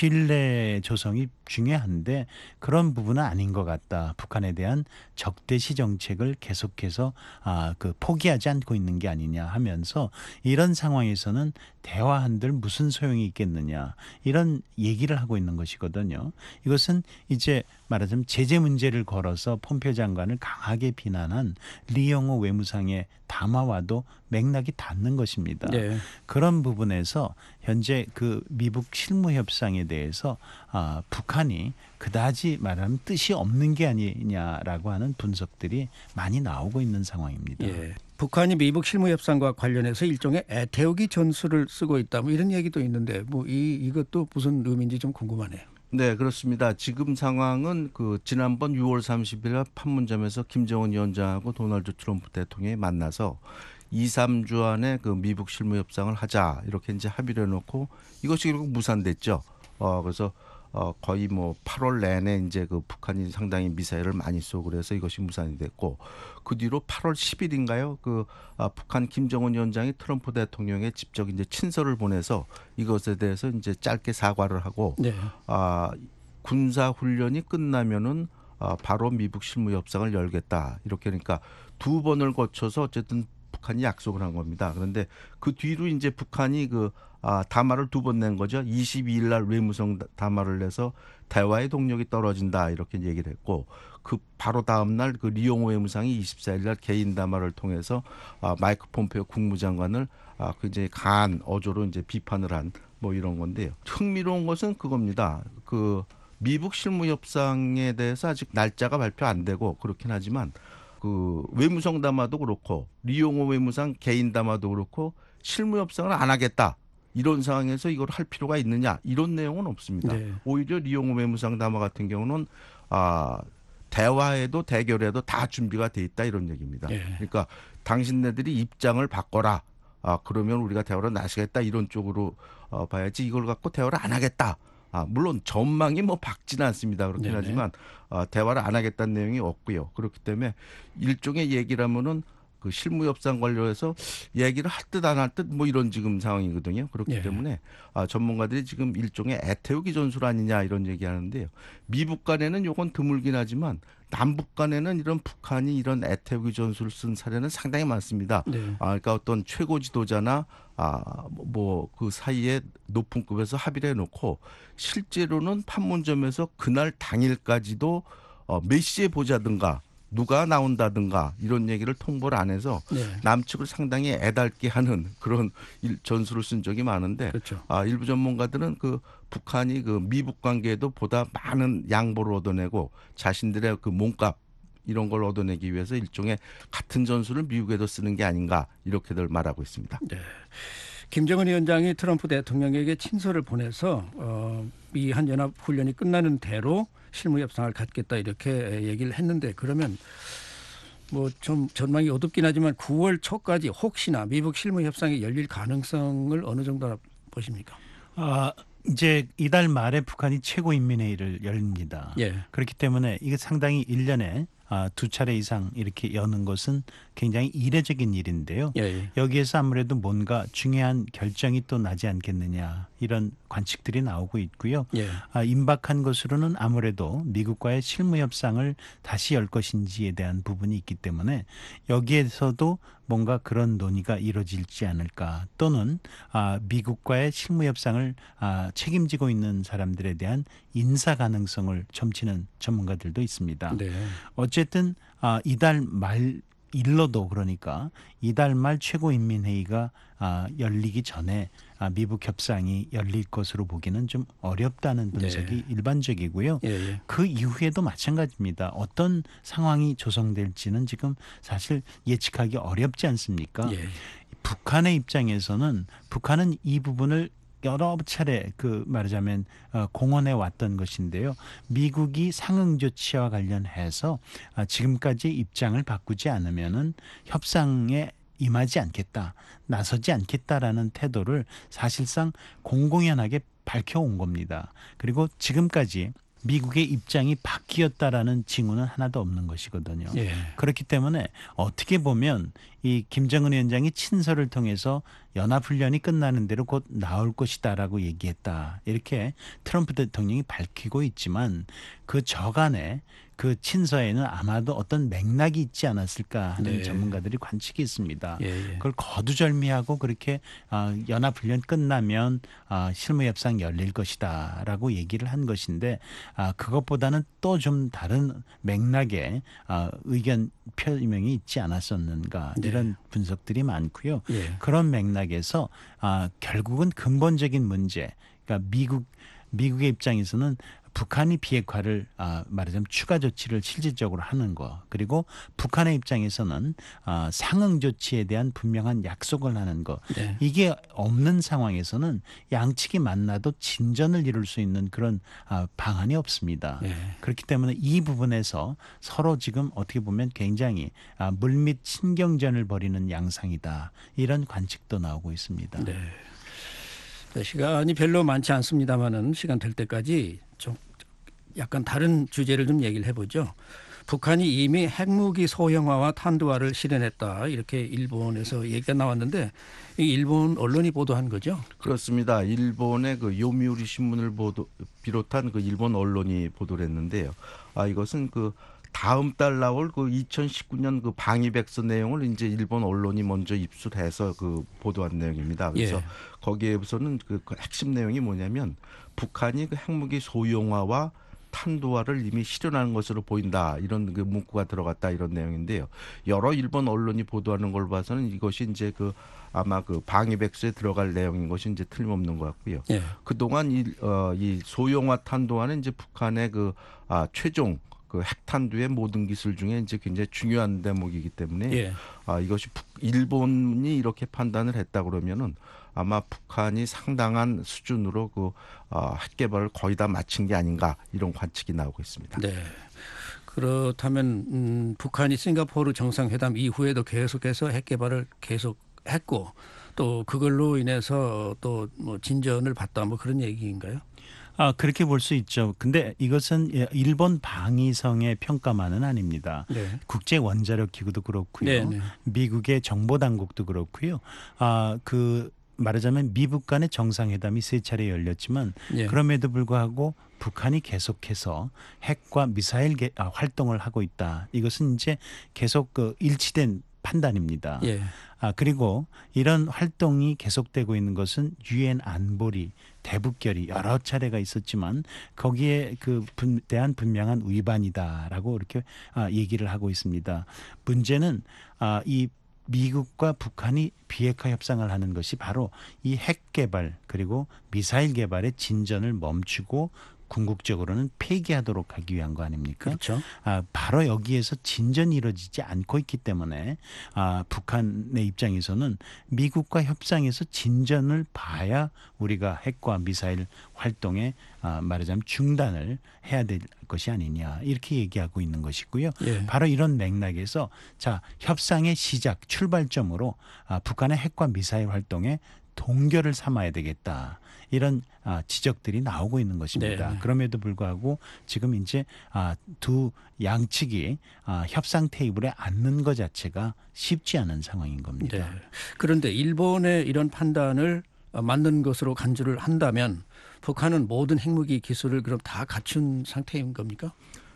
신뢰 조성이 중요한데 그런 부분은 아닌 것 같다. 북한에 대한 적대시 정책을 계속해서 아, 그 포기하지 않고 있는 게 아니냐 하면서 이런 상황에서는 대화한들 무슨 소용이 있겠느냐 이런 얘기를 하고 있는 것이거든요. 이것은 이제 말하자면 제재 문제를 걸어서 폼페오 장관을 강하게 비난한 리용호 외무상의 담화와도 맥락이 닿는 것입니다. 네. 그런 부분에서 현재 그 미북 실무 협상에 대해서 아, 북한이 그다지 말하면 뜻이 없는 게 아니냐라고 하는 분석들이 많이 나오고 있는 상황입니다. 예. 북한이 미북 실무 협상과 관련해서 일종의 애태우기 전술을 쓰고 있다. 뭐 이런 얘기도 있는데 뭐 이 이것도 무슨 의미인지 좀 궁금하네요. 네, 그렇습니다. 지금 상황은 그 지난번 유월 삼십일 판문점에서 김정은 위원장하고 도널드 트럼프 대통령이 만나서 이, 삼 주 안에 그 미북 실무 협상을 하자 이렇게 이제 합의를 해놓고 이것이 결국 무산됐죠. 어 그래서 어 거의 뭐 팔월 내내 이제 그 북한이 상당히 미사일을 많이 쏘고 그래서 이것이 무산이 됐고 그 뒤로 팔월 십일인가요? 그 아, 북한 김정은 위원장이 트럼프 대통령에 직접 이제 친서를 보내서 이것에 대해서 이제 짧게 사과를 하고 네. 아 군사 훈련이 끝나면은 아, 바로 미북 실무 협상을 열겠다 이렇게 그러니까 두 번을 거쳐서 어쨌든 북한이 약속을 한 겁니다. 그런데 그 뒤로 이제 북한이 그 아, 담화를 두 번 낸 거죠. 이십이 일 날 외무성 담화를 내서 대화의 동력이 떨어진다 이렇게 얘기를 했고 그 바로 다음 날 그 리용호 외무상이 이십사 일 날 개인 담화를 통해서 아, 마이크 폼페오 국무장관을 아, 굉장히 강한 어조로 이제 비판을 한 뭐 이런 건데요. 흥미로운 것은 그겁니다. 그 미북 실무 협상에 대해서 아직 날짜가 발표 안 되고 그렇긴 하지만 그 외무성 담화도 그렇고 리용호 외무상 개인 담화도 그렇고 실무 협상을 안 하겠다. 이런 상황에서 이걸 할 필요가 있느냐 이런 내용은 없습니다. 네. 오히려 리용호 외무상 담화 같은 경우는 아 대화에도 대결에도 다 준비가 돼 있다 이런 얘기입니다. 네. 그러니까 당신네들이 입장을 바꿔라. 아 그러면 우리가 대화를 나서겠다 이런 쪽으로 어, 봐야지 이걸 갖고 대화를 안 하겠다. 아 물론 전망이 뭐 밝지는 않습니다. 그렇긴 네네. 하지만 어, 대화를 안 하겠다는 내용이 없고요. 그렇기 때문에 일종의 얘기라면은 그 실무 협상 관련해서 얘기를 할 듯 안 할 듯 뭐 이런 지금 상황이거든요. 그렇기 예. 때문에 아, 전문가들이 지금 일종의 애태우기 전술 아니냐 이런 얘기하는데요. 미북 간에는 요건 드물긴 하지만 남북 간에는 이런 북한이 이런 애태우기 전술을 쓴 사례는 상당히 많습니다. 네. 아, 그러니까 어떤 최고 지도자나 아, 뭐 그 사이에 높은 급에서 합의를 해놓고 실제로는 판문점에서 그날 당일까지도 어, 몇 시에 보자든가 누가 나온다든가 이런 얘기를 통보를 안 해서 네. 남측을 상당히 애달게 하는 그런 일, 전술을 쓴 적이 많은데 그렇죠. 아, 일부 전문가들은 그 북한이 그 미북 관계에도 보다 많은 양보를 얻어내고 자신들의 그 몸값 이런 걸 얻어내기 위해서 일종의 같은 전술을 미국에도 쓰는 게 아닌가 이렇게들 말하고 있습니다. 네. 김정은 위원장이 트럼프 대통령에게 친서를 보내서 어, 미 한연합 훈련이 끝나는 대로 실무 협상을 갖겠다 이렇게 얘기를 했는데 그러면 뭐 좀 전망이 어둡긴 하지만 구월 초까지 혹시나 미북 실무 협상이 열릴 가능성을 어느 정도 보십니까? 아, 이제 이달 말에 북한이 최고인민회의를 열립니다. 예. 그렇기 때문에 이게 상당히 일 년에 아, 두 차례 이상 이렇게 여는 것은 굉장히 이례적인 일인데요. 예, 예. 여기에서 아무래도 뭔가 중요한 결정이 또 나지 않겠느냐 이런 관측들이 나오고 있고요. 예. 아, 임박한 것으로는 아무래도 미국과의 실무 협상을 다시 열 것인지에 대한 부분이 있기 때문에 여기에서도 뭔가 그런 논의가 이루어질지 않을까 또는 아, 미국과의 실무 협상을 아, 책임지고 있는 사람들에 대한 인사 가능성을 점치는 전문가들도 있습니다. 네. 어쨌든 아, 이달 말 일로도 그러니까 이달 말 최고인민회의가 아, 열리기 전에 아, 미북 협상이 열릴 것으로 보기는 좀 어렵다는 분석이 네. 일반적이고요. 예, 예. 그 이후에도 마찬가지입니다. 어떤 상황이 조성될지는 지금 사실 예측하기 어렵지 않습니까? 예. 북한의 입장에서는 북한은 이 부분을 여러 차례 그 말하자면 어, 공언해 왔던 것인데요. 미국이 상응 조치와 관련해서 아, 지금까지 입장을 바꾸지 않으면은 협상에 임하지 않겠다, 나서지 않겠다라는 태도를 사실상 공공연하게 밝혀온 겁니다. 그리고 지금까지 미국의 입장이 바뀌었다라는 징후는 하나도 없는 것이거든요. 예. 그렇기 때문에 어떻게 보면 이 김정은 위원장이 친서를 통해서 연합훈련이 끝나는 대로 곧 나올 것이다라고 얘기했다. 이렇게 트럼프 대통령이 밝히고 있지만 그 저간에 그 친서에는 아마도 어떤 맥락이 있지 않았을까 하는 네. 전문가들이 관측이 있습니다. 예, 예. 그걸 거두절미하고 그렇게 아, 연합훈련 끝나면 아, 실무협상 열릴 것이다라고 얘기를 한 것인데 아, 그것보다는 또 좀 다른 맥락의 아, 의견 표명이 있지 않았었는가 네. 이런 분석들이 많고요. 예. 그런 맥락에서 아, 결국은 근본적인 문제, 그러니까 미국 미국의 입장에서는 북한이 비핵화를 아, 말하자면 추가 조치를 실질적으로 하는 거, 그리고 북한의 입장에서는 아, 상응 조치에 대한 분명한 약속을 하는 거, 네. 이게 없는 상황에서는 양측이 만나도 진전을 이룰 수 있는 그런 아, 방안이 없습니다. 네. 그렇기 때문에 이 부분에서 서로 지금 어떻게 보면 굉장히 아, 물밑 신경전을 벌이는 양상이다, 이런 관측도 나오고 있습니다. 네. 네, 시간이 별로 많지 않습니다만은 시간 될 때까지 좀 약간 다른 주제를 좀 얘기를 해보죠. 북한이 이미 핵무기 소형화와 탄두화를 실현했다, 이렇게 일본에서 얘기가 나왔는데 이 일본 언론이 보도한 거죠? 그렇습니다. 일본의 그 요미우리 신문을 보도 비롯한 그 일본 언론이 보도를 했는데요. 아 이것은 그 다음 달 나올 그 이천십구 년 그 방위백서 내용을 이제 일본 언론이 먼저 입수해서 그 보도한 내용입니다. 그래서 예. 거기에서는 그, 그 핵심 내용이 뭐냐면 북한이 그 핵무기 소형화와 탄도화를 이미 실현하는 것으로 보인다. 이런 그 문구가 들어갔다 이런 내용인데요. 여러 일본 언론이 보도하는 걸 봐서는 이것이 이제 그 아마 그 방위백서에 들어갈 내용인 것이 이제 틀림없는 것 같고요. 예. 그동안 이, 어, 이 소형화 탄도화는 이제 북한의 그 아, 최종 그 핵탄두의 모든 기술 중에 이제 굉장히 중요한 대목이기 때문에 예. 아, 이것이 북, 일본이 이렇게 판단을 했다 그러면은 아마 북한이 상당한 수준으로 그 어, 핵 개발을 거의 다 마친 게 아닌가 이런 관측이 나오고 있습니다. 네. 그렇다면 음, 북한이 싱가포르 정상회담 이후에도 계속해서 핵 개발을 계속했고 또 그걸로 인해서 또 뭐 진전을 봤다 뭐 그런 얘기인가요? 아, 그렇게 볼 수 있죠. 근데 이것은 일본 방위성의 평가만은 아닙니다. 네. 국제 원자력 기구도 그렇고요. 네, 네. 미국의 정보 당국도 그렇고요. 아, 그 말하자면 미북 간의 정상회담이 세 차례 열렸지만 예. 그럼에도 불구하고 북한이 계속해서 핵과 미사일 개, 아, 활동을 하고 있다. 이것은 이제 계속 그 일치된 판단입니다. 예. 아, 그리고 이런 활동이 계속되고 있는 것은 유엔 안보리 대북결의 여러 차례가 있었지만 거기에 그 분, 대한 분명한 위반이다라고 이렇게 아, 얘기를 하고 있습니다. 문제는 아, 이 미국과 북한이 비핵화 협상을 하는 것이 바로 이 핵 개발 그리고 미사일 개발의 진전을 멈추고 궁극적으로는 폐기하도록 하기 위한 거 아닙니까? 그렇죠. 아, 바로 여기에서 진전이 이루어지지 않고 있기 때문에 아, 북한의 입장에서는 미국과 협상에서 진전을 봐야 우리가 핵과 미사일 활동에 아, 말하자면 중단을 해야 될 것이 아니냐 이렇게 얘기하고 있는 것이고요. 예. 바로 이런 맥락에서 자 협상의 시작 출발점으로 아, 북한의 핵과 미사일 활동에 동결을 삼아야 되겠다. 이런 아, 지적들이 나오고 있는 것입니다. 네. 그럼에도 불구하고 지금 이제 아, 두 양측이 아, 협상 테이블에 앉는 것 자체가 쉽지 않은 상황인 겁니다. 네. 그런데 일본의 이런 판단을 맞는 것으로 간주를 한다면 북한은 모든 핵무기 기술을 그럼 다 갖춘 상태인 겁니까?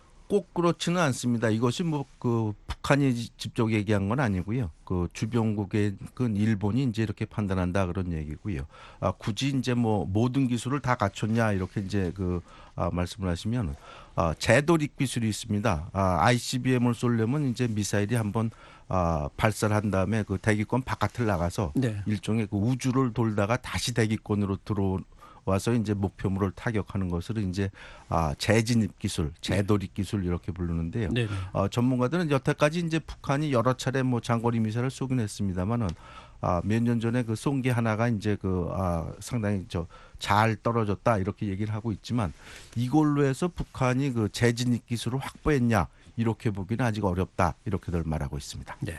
꼭 그렇지는 않습니다. 이것이 뭐 그 북한이 직접 얘기한 건 아니고요. 그 주변국의 그 일본이 이제 이렇게 판단한다 그런 얘기고요. 아, 굳이 이제 뭐 모든 기술을 다 갖췄냐 이렇게 이제 그 아, 말씀을 하시면 아, 제도릭 기술이 있습니다. 아, 아이씨비엠을 쏘려면 이제 미사일이 한번 아, 발사를 한 다음에 그 대기권 바깥을 나가서 네. 일종의 그 우주를 돌다가 다시 대기권으로 들어 와서 이제 목표물을 타격하는 것을 이제 아, 재진입 기술, 재도립 기술 이렇게 부르는데요. 네. 어, 전문가들은 여태까지 이제 북한이 여러 차례 뭐 장거리 미사일을 쏘긴 했습니다만은 아, 몇 년 전에 그 쏜 게 하나가 이제 그 아, 상당히 저 잘 떨어졌다 이렇게 얘기를 하고 있지만 이걸로 해서 북한이 그 재진입 기술을 확보했냐 이렇게 보기는 아직 어렵다 이렇게들 말하고 있습니다. 네.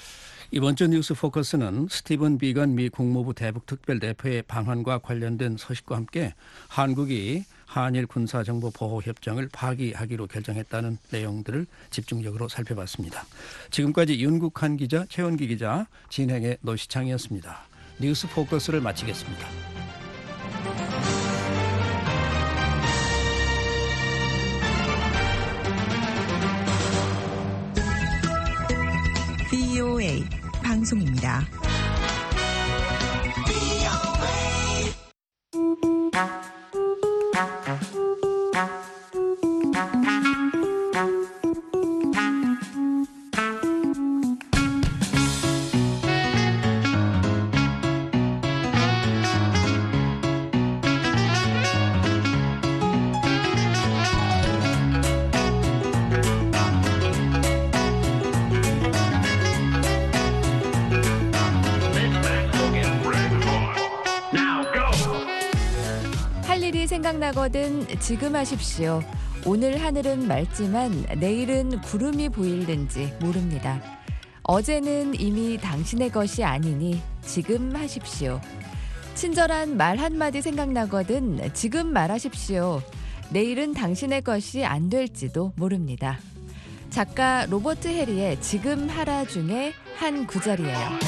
이번 주 뉴스 포커스는 스티븐 비건 미 국무부 대북특별대표의 방한과 관련된 소식과 함께 한국이 한일 군사정보보호협정을 파기하기로 결정했다는 내용들을 집중적으로 살펴봤습니다. 지금까지 윤국한 기자, 최원기 기자, 진행의 노시창이었습니다. 뉴스 포커스를 마치겠습니다. 브이오에이 방송입니다. 할 일이 생각나거든 지금 하십시오. 오늘 하늘은 맑지만 내일은 구름이 보일는지 모릅니다. 어제는 이미 당신의 것이 아니니 지금 하십시오. 친절한 말 한마디 생각나거든 지금 말하십시오. 내일은 당신의 것이 안 될지도 모릅니다. 작가 로버트 해리의 지금 하라 중에 한 구절이에요.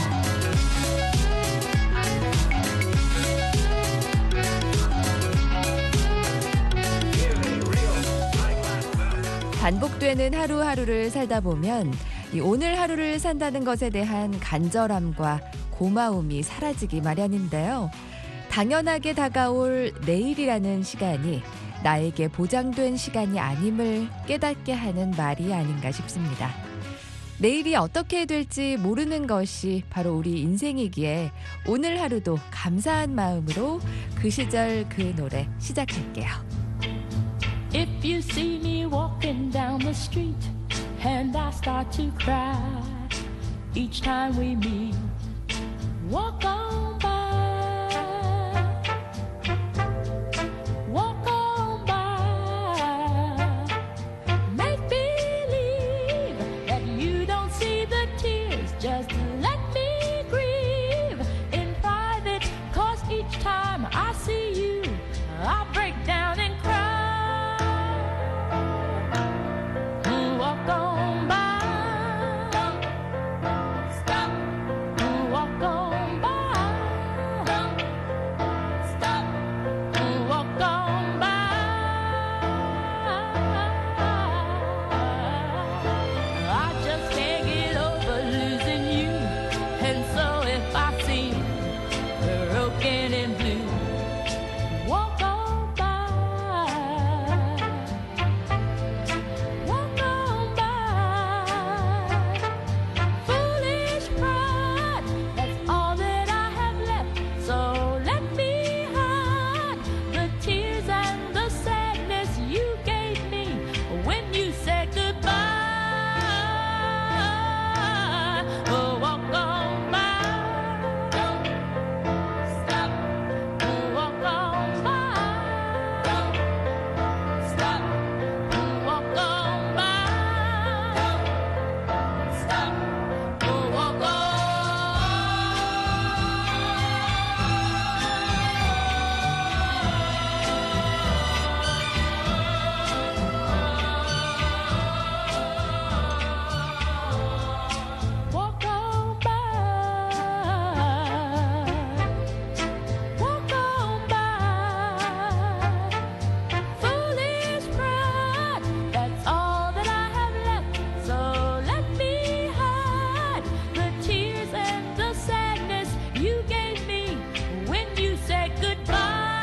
반복되는 하루하루를 살다 보면 이 오늘 하루를 산다는 것에 대한 간절함과 고마움이 사라지기 마련인데요. 당연하게 다가올 내일이라는 시간이 나에게 보장된 시간이 아님을 깨닫게 하는 말이 아닌가 싶습니다. 내일이 어떻게 될지 모르는 것이 바로 우리 인생이기에 오늘 하루도 감사한 마음으로 그 시절 그 노래 시작할게요. If you see me walking down the street and I start to cry each time we meet, walk on by, walk on by, make believe that you don't see the tears, just let me grieve in private, 'cause each time I see you, I break down and cry. Walk on by, stop, walk on by, stop, walk on by. I just can't get over losing you, and so if I seem broken and blue, walk on by, walk on by. Foolish pride, that's all that I have left. So let me hide the tears and the sadness you gave me when you said goodbye. Oh, walk on by, don't stop. Walk on by, don't stop. Walk on by, don't stop. Walk on. Walk on by, walk on by. Foolish pride, that's all that I have left. So let me hide the tears and the sadness you gave me when you said goodbye.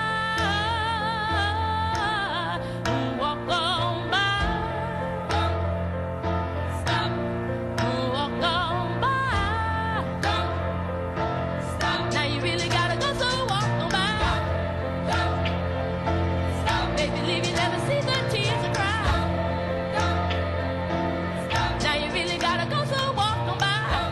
Walk on by, don't stop. Walk on by, don't stop. Now you really gotta go, so walk on by, don't stop. Baby, leave you never see the tears I cry. Don't stop. Now you really gotta go, so walk on by.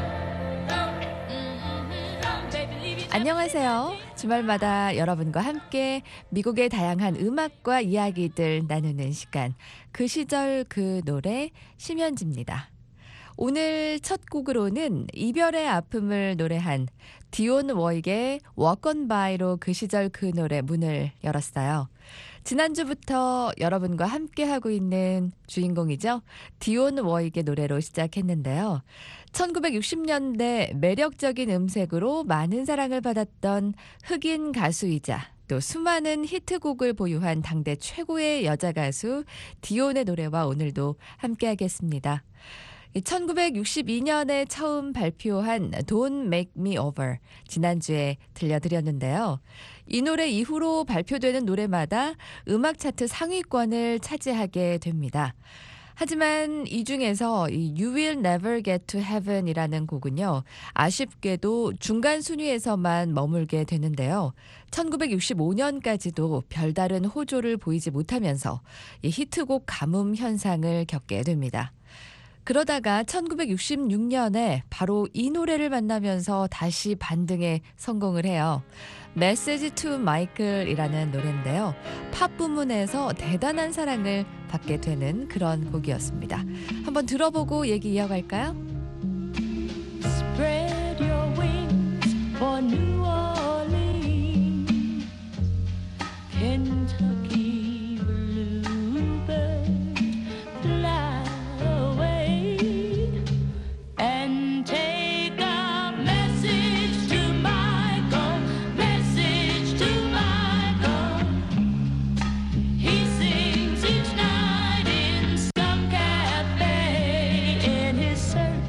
Mm-hmm. Baby, leave you. 안녕하세요. 주말마다 여러분과 함께 미국의 다양한 음악과 이야기들 나누는 시간. 그 시절 그 노래 심현지입니다. 오늘 첫 곡으로는 이별의 아픔을 노래한 디온 워익의 Walk on By로 그 시절 그 노래 문을 열었어요. 지난주부터 여러분과 함께하고 있는 주인공이죠. 디온 워익의 노래로 시작했는데요. 천구백육십 년대 매력적인 음색으로 많은 사랑을 받았던 흑인 가수이자 또 수많은 히트곡을 보유한 당대 최고의 여자 가수 디온의 노래와 오늘도 함께하겠습니다. 천구백육십이 년에 처음 발표한 Don't Make Me Over 지난주에 들려드렸는데요. 이 노래 이후로 발표되는 노래마다 음악 차트 상위권을 차지하게 됩니다. 하지만 이 중에서 이 You Will Never Get to Heaven이라는 곡은요. 아쉽게도 중간 순위에서만 머물게 되는데요. 천구백육십오 년까지도 별다른 호조를 보이지 못하면서 이 히트곡 가뭄 현상을 겪게 됩니다. 그러다가 천구백육십육 년에 바로 이 노래를 만나면서 다시 반등에 성공을 해요. Message to Michael이라는 노래인데요. 팝 부문에서 대단한 사랑을 받게 되는 그런 곡이었습니다. 한번 들어보고 얘기 이어갈까요? Spread your wings for New Orleans, Kentucky bluebird, fly away and take a message to Michael, message to Michael. He sings each night in some cafe in his search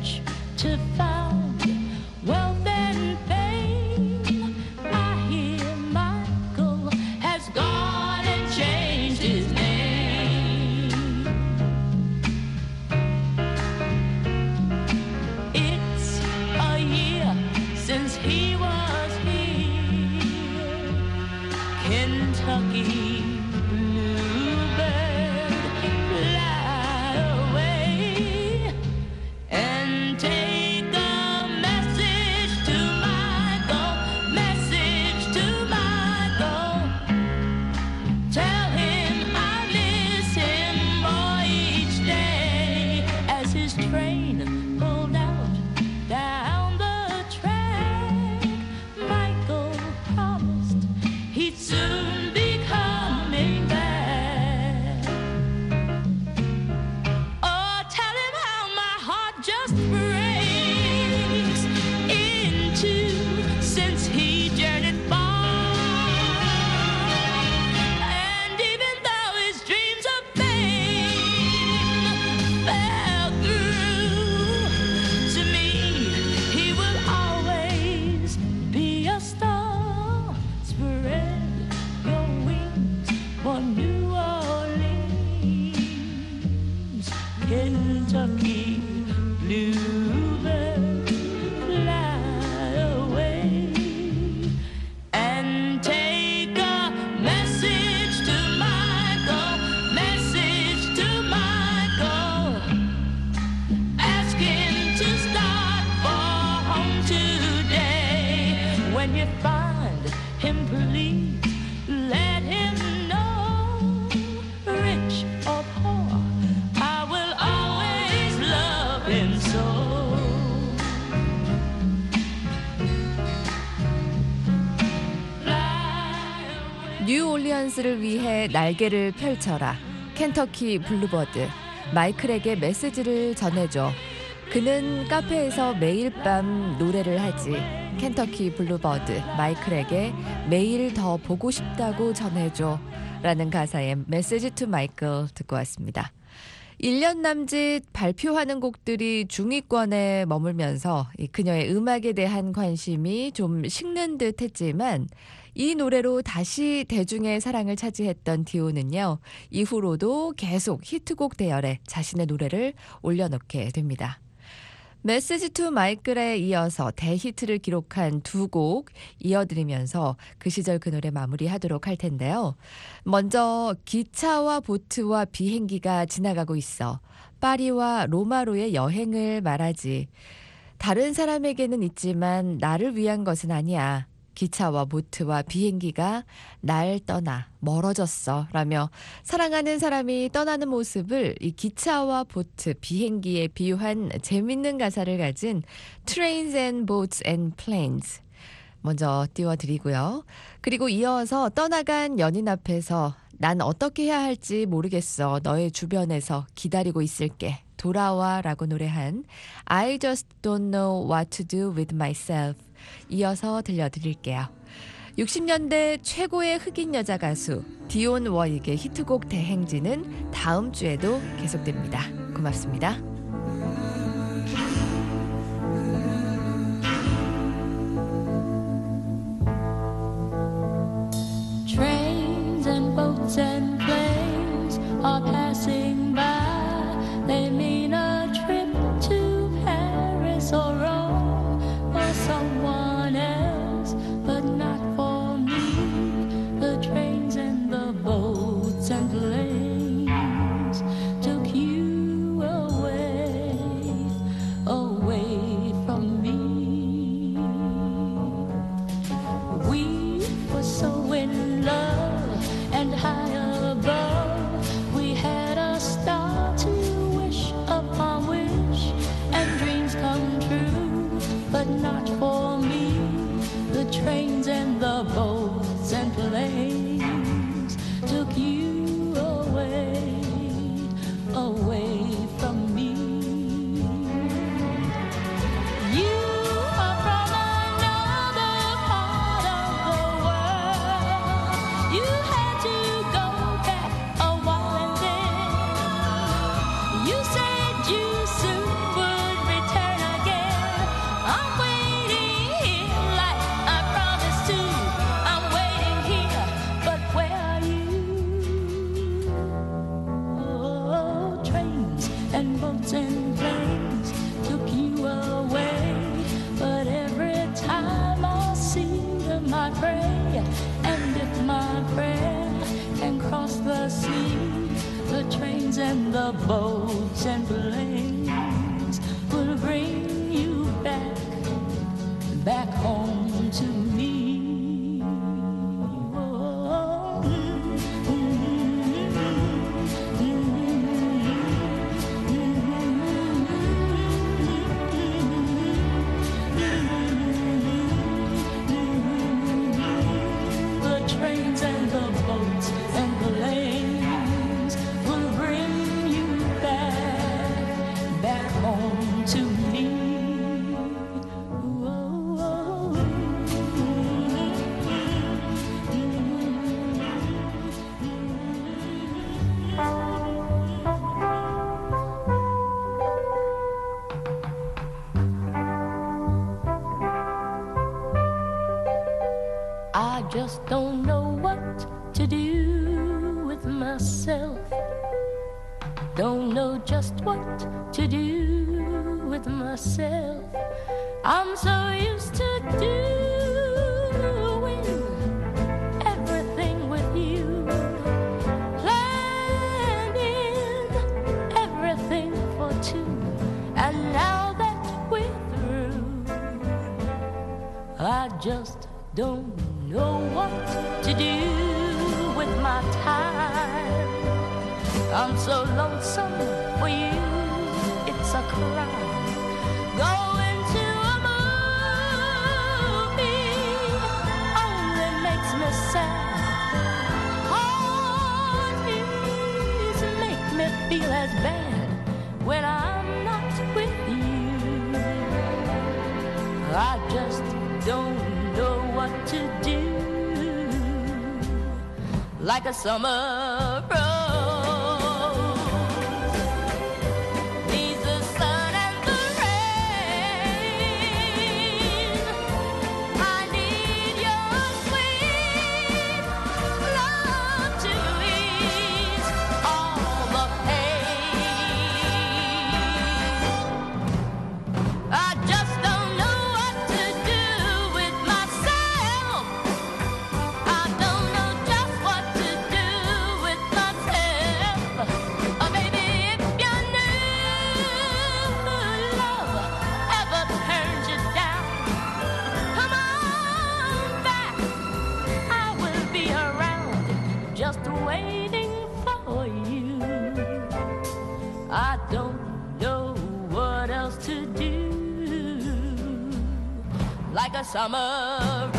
when you find him, please let him know, rich or poor, I will always love him so. 뉴올리언스를 위해 날개를 펼쳐라. 켄터키 블루버드. 마이클에게 메시지를 전해줘. 그는 카페에서 매일 밤 노래를 하지. 켄터키 블루버드. 마이클에게 매일 더 보고 싶다고 전해줘. 라는 가사의 메시지 투 마이클 듣고 왔습니다. 일 년 남짓 발표하는 곡들이 중위권에 머물면서 그녀의 음악에 대한 관심이 좀 식는 듯 했지만 이 노래로 다시 대중의 사랑을 차지했던 디오는요. 이후로도 계속 히트곡 대열에 자신의 노래를 올려놓게 됩니다. 메시지 투 마이클에 이어서 대히트를 기록한 두 곡 이어드리면서 그 시절 그 노래 마무리하도록 할 텐데요. 먼저 기차와 보트와 비행기가 지나가고 있어. 파리와 로마로의 여행을 말하지. 다른 사람에게는 있지만 나를 위한 것은 아니야. 기차와 보트와 비행기가 날 떠나 멀어졌어 라며 사랑하는 사람이 떠나는 모습을 이 기차와 보트, 비행기에 비유한 재밌는 가사를 가진 Trains and Boats and Planes 먼저 띄워드리고요. 그리고 이어서 떠나간 연인 앞에서 난 어떻게 해야 할지 모르겠어. 너의 주변에서 기다리고 있을게. 돌아와 라고 노래한 I just don't know what to do with myself 이어서 들려드릴게요. 육십 년대 최고의 흑인 여자 가수 디온 워익의 히트곡 대행진은 다음 주에도 계속됩니다. 고맙습니다. Trains and boats and planes are passing by. They mean a trip to Paris or Rome or someone else, but not for me. The trains and the boats and planes took you away, away from me. We were so in love and high above. We had a star to wish upon wish, and dreams come true, but not for me. The trains and the boats and planes took you away, away from me. You are from another part of the world. You had to go back a while and then you said you soon would return again. I'm waiting here like I promised to. I'm waiting here, but where are you? Oh, trains and boats and planes took you away, but every time I see them I pray, and if my prayer can cross the sea, the trains and the boats and planes will bring you back, back home to me. Oh, mm, mm, the trains and the boats and planes will bring you back, back home to me. Whoa, I just don't know what to do with myself. Don't know just what to do with myself. I'm so used to doing everything with you, planning everything for two. And now that we're through, I just don't know what to do with my time. I'm so lonesome for you, it's a crime. Going to a movie only makes me sad. Oh, please make me feel as bad when I'm not with you. I just don't know what to do, like a summer rose needs the sun and the rain. I need your sweet love to ease all the pain. I just don't know what to do with myself. I don't know just what to do with myself. Oh, baby, if you knew love ever turned you down, come on back. I will be around, just waiting for you. I don't know what else to do, like a summer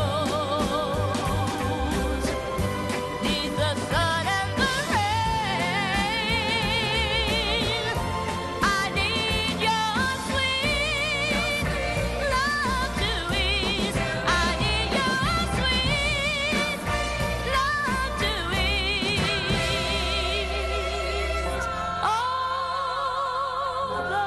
rose needs the sun and the rain. I need your sweet love to ease. I need your sweet love to ease all the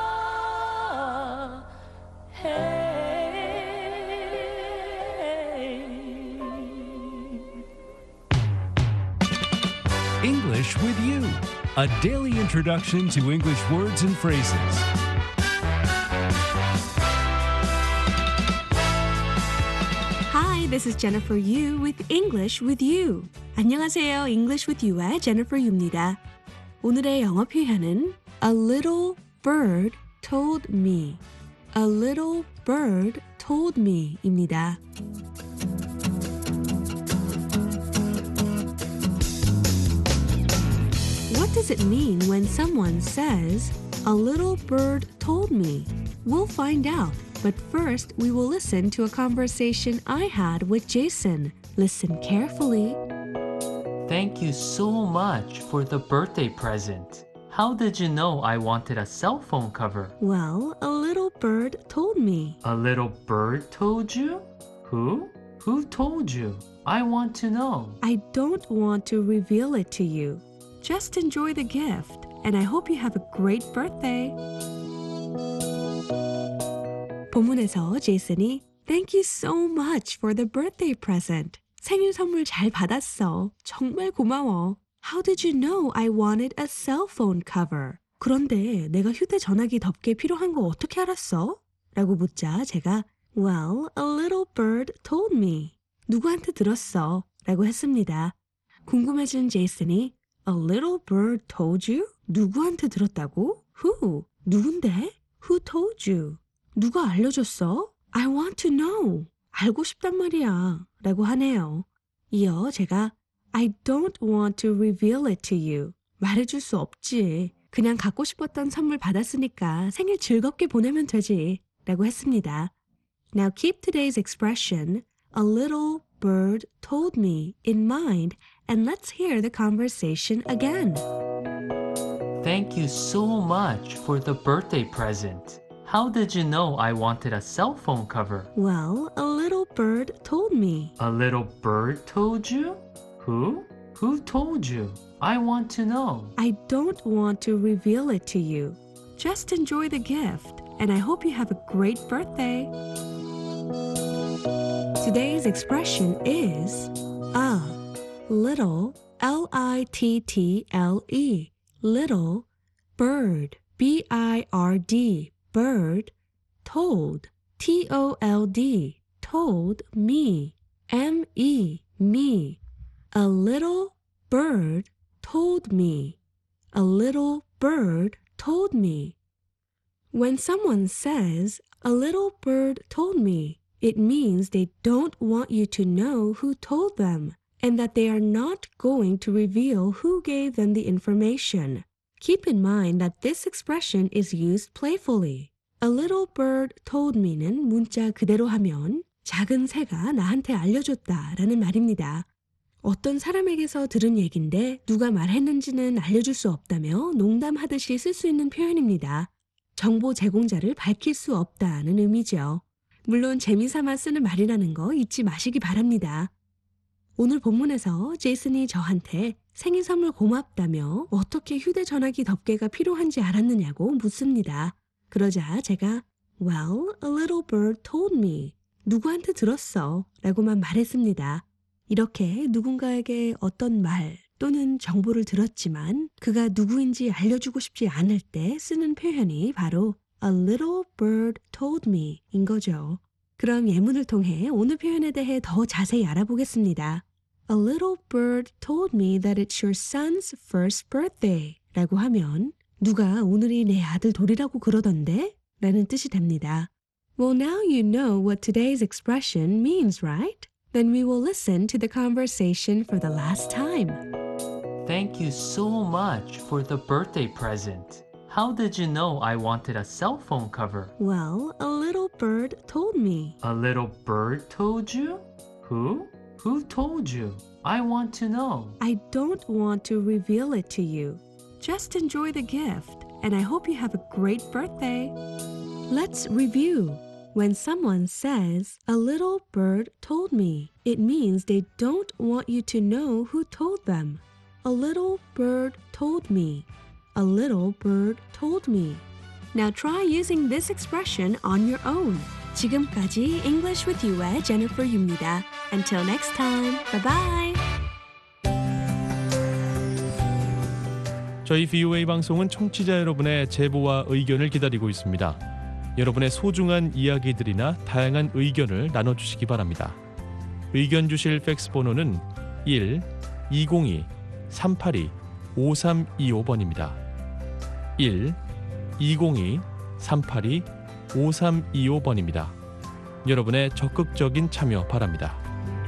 English with You, a daily introduction to English words and phrases. Hi, this is Jennifer Yu with English with You. 안녕하세요. English with You의 Jennifer Yu입니다. 오늘의 영어 표현은 A little bird told me. A little bird told me 입니다. What does it mean when someone says, a little bird told me? We'll find out, but first we will listen to a conversation I had with Jason. Listen carefully. Thank you so much for the birthday present. How did you know I wanted a cell phone cover? Well, a little bird told me. A little bird told you? Who? Who told you? I want to know. I don't want to reveal it to you. Just enjoy the gift, and I hope you have a great birthday. 본문에서 제이슨이 Thank you so much for the birthday present. 생일 선물 잘 받았어. 정말 고마워. How did you know I wanted a cell phone cover? 그런데 내가 휴대전화기 덮개 필요한 거 어떻게 알았어? 라고 묻자 제가 Well, a little bird told me. 누구한테 들었어? 라고 했습니다. 궁금해진 제이슨이 A little bird told you? 누구한테 들었다고? Who? 누군데? Who told you? 누가 알려줬어? I want to know. 알고 싶단 말이야. 라고 하네요. 이어 제가 I don't want to reveal it to you. 말해줄 수 없지. 그냥 갖고 싶었던 선물 받았으니까 생일 즐겁게 보내면 되지. 라고 했습니다. Now keep today's expression, a little bird told me, in mind, and let's hear the conversation again. Thank you so much for the birthday present. How did you know I wanted a cell phone cover? Well, a little bird told me. A little bird told you? Who? Who told you? I want to know. I don't want to reveal it to you. Just enjoy the gift, and I hope you have a great birthday. Today's expression is a little, L I T T L E, little bird, B I R D, bird, told, T O L D, told me, M E, me. A little bird told me. A little bird told me. When someone says, a little bird told me, It means they don't want you to know who told them, and that they are not going to reveal who gave them the information. Keep in mind that this expression is used playfully. A little bird told me는 문자 그대로 하면 작은 새가 나한테 알려줬다라는 말입니다. 어떤 사람에게서 들은 얘긴데 누가 말했는지는 알려줄 수 없다며 농담하듯이 쓸 수 있는 표현입니다. 정보 제공자를 밝힐 수 없다는 의미죠. 물론 재미삼아 쓰는 말이라는 거 잊지 마시기 바랍니다. 오늘 본문에서 제이슨이 저한테 생일 선물 고맙다며 어떻게 휴대전화기 덮개가 필요한지 알았느냐고 묻습니다. 그러자 제가 Well, a little bird told me. 누구한테 들었어 라고만 말했습니다. 이렇게 누군가에게 어떤 말 또는 정보를 들었지만 그가 누구인지 알려주고 싶지 않을 때 쓰는 표현이 바로 A little bird told me 인 거죠. 그럼 예문을 통해 오늘 표현에 대해 더 자세히 알아보겠습니다. A little bird told me that it's your son's first birthday 라고 하면 누가 오늘이 내 아들 돌이라고 그러던데? 라는 뜻이 됩니다. Well, now you know what today's expression means, right? Then we will listen to the conversation for the last time. Thank you so much for the birthday present. How did you know I wanted a cell phone cover? Well, a little bird told me. A little bird told you? Who? Who told you? I want to know. I don't want to reveal it to you. Just enjoy the gift, and I hope you have a great birthday. Let's review. When someone says, a little bird told me, it means they don't want you to know who told them. A little bird told me. A little bird told me. Now try using this expression on your own. 지금까지 English with You의 Jennifer Yu입니다. Until next time, bye-bye. 저희 브이오에이 방송은 청취자 여러분의 제보와 의견을 기다리고 있습니다. 여러분의 소중한 이야기들이나 다양한 의견을 나눠주시기 바랍니다. 의견 주실 팩스 번호는 일 이공이 삼팔이 오삼이오 번입니다. 일 이공이 삼팔이 오삼이오 번입니다. 여러분의 적극적인 참여 바랍니다.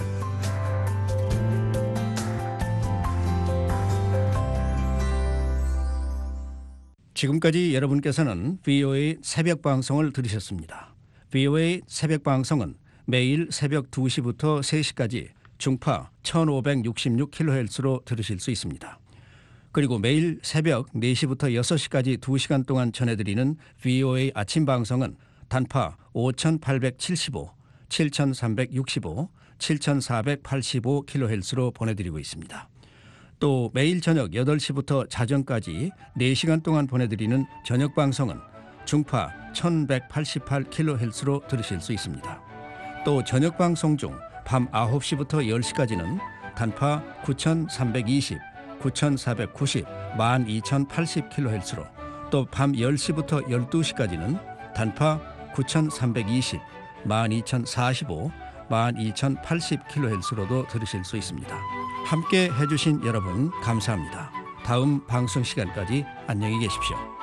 지금까지 여러분께서는 브이오에이 새벽 방송을 들으셨습니다. 브이오에이 새벽 방송은 매일 새벽 두 시부터 세 시까지 중파 천오백육십육 킬로헤르츠로 들으실 수 있습니다. 그리고 매일 새벽 네 시부터 여섯 시까지 두 시간 동안 전해드리는 브이오에이 아침 방송은 단파 오천팔백칠십오, 칠천삼백육십오, 칠천사백팔십오 킬로헤르츠로 보내드리고 있습니다. 또 매일 저녁 여덟 시부터 자정까지 네 시간 동안 보내드리는 저녁 방송은 중파 천백팔십팔 킬로헤르츠로 들으실 수 있습니다. 또 저녁 방송 중 밤 아홉 시부터 열 시까지는 단파 구천삼백이십, 구천사백구십, 만 이천팔십 킬로헤르츠로 또 밤 열 시부터 열두 시까지는 단파 구천삼백이십, 만 이천사십오, 만 이천팔십 킬로헤르츠로도 들으실 수 있습니다. 함께 해주신 여러분 감사합니다. 다음 방송 시간까지 안녕히 계십시오.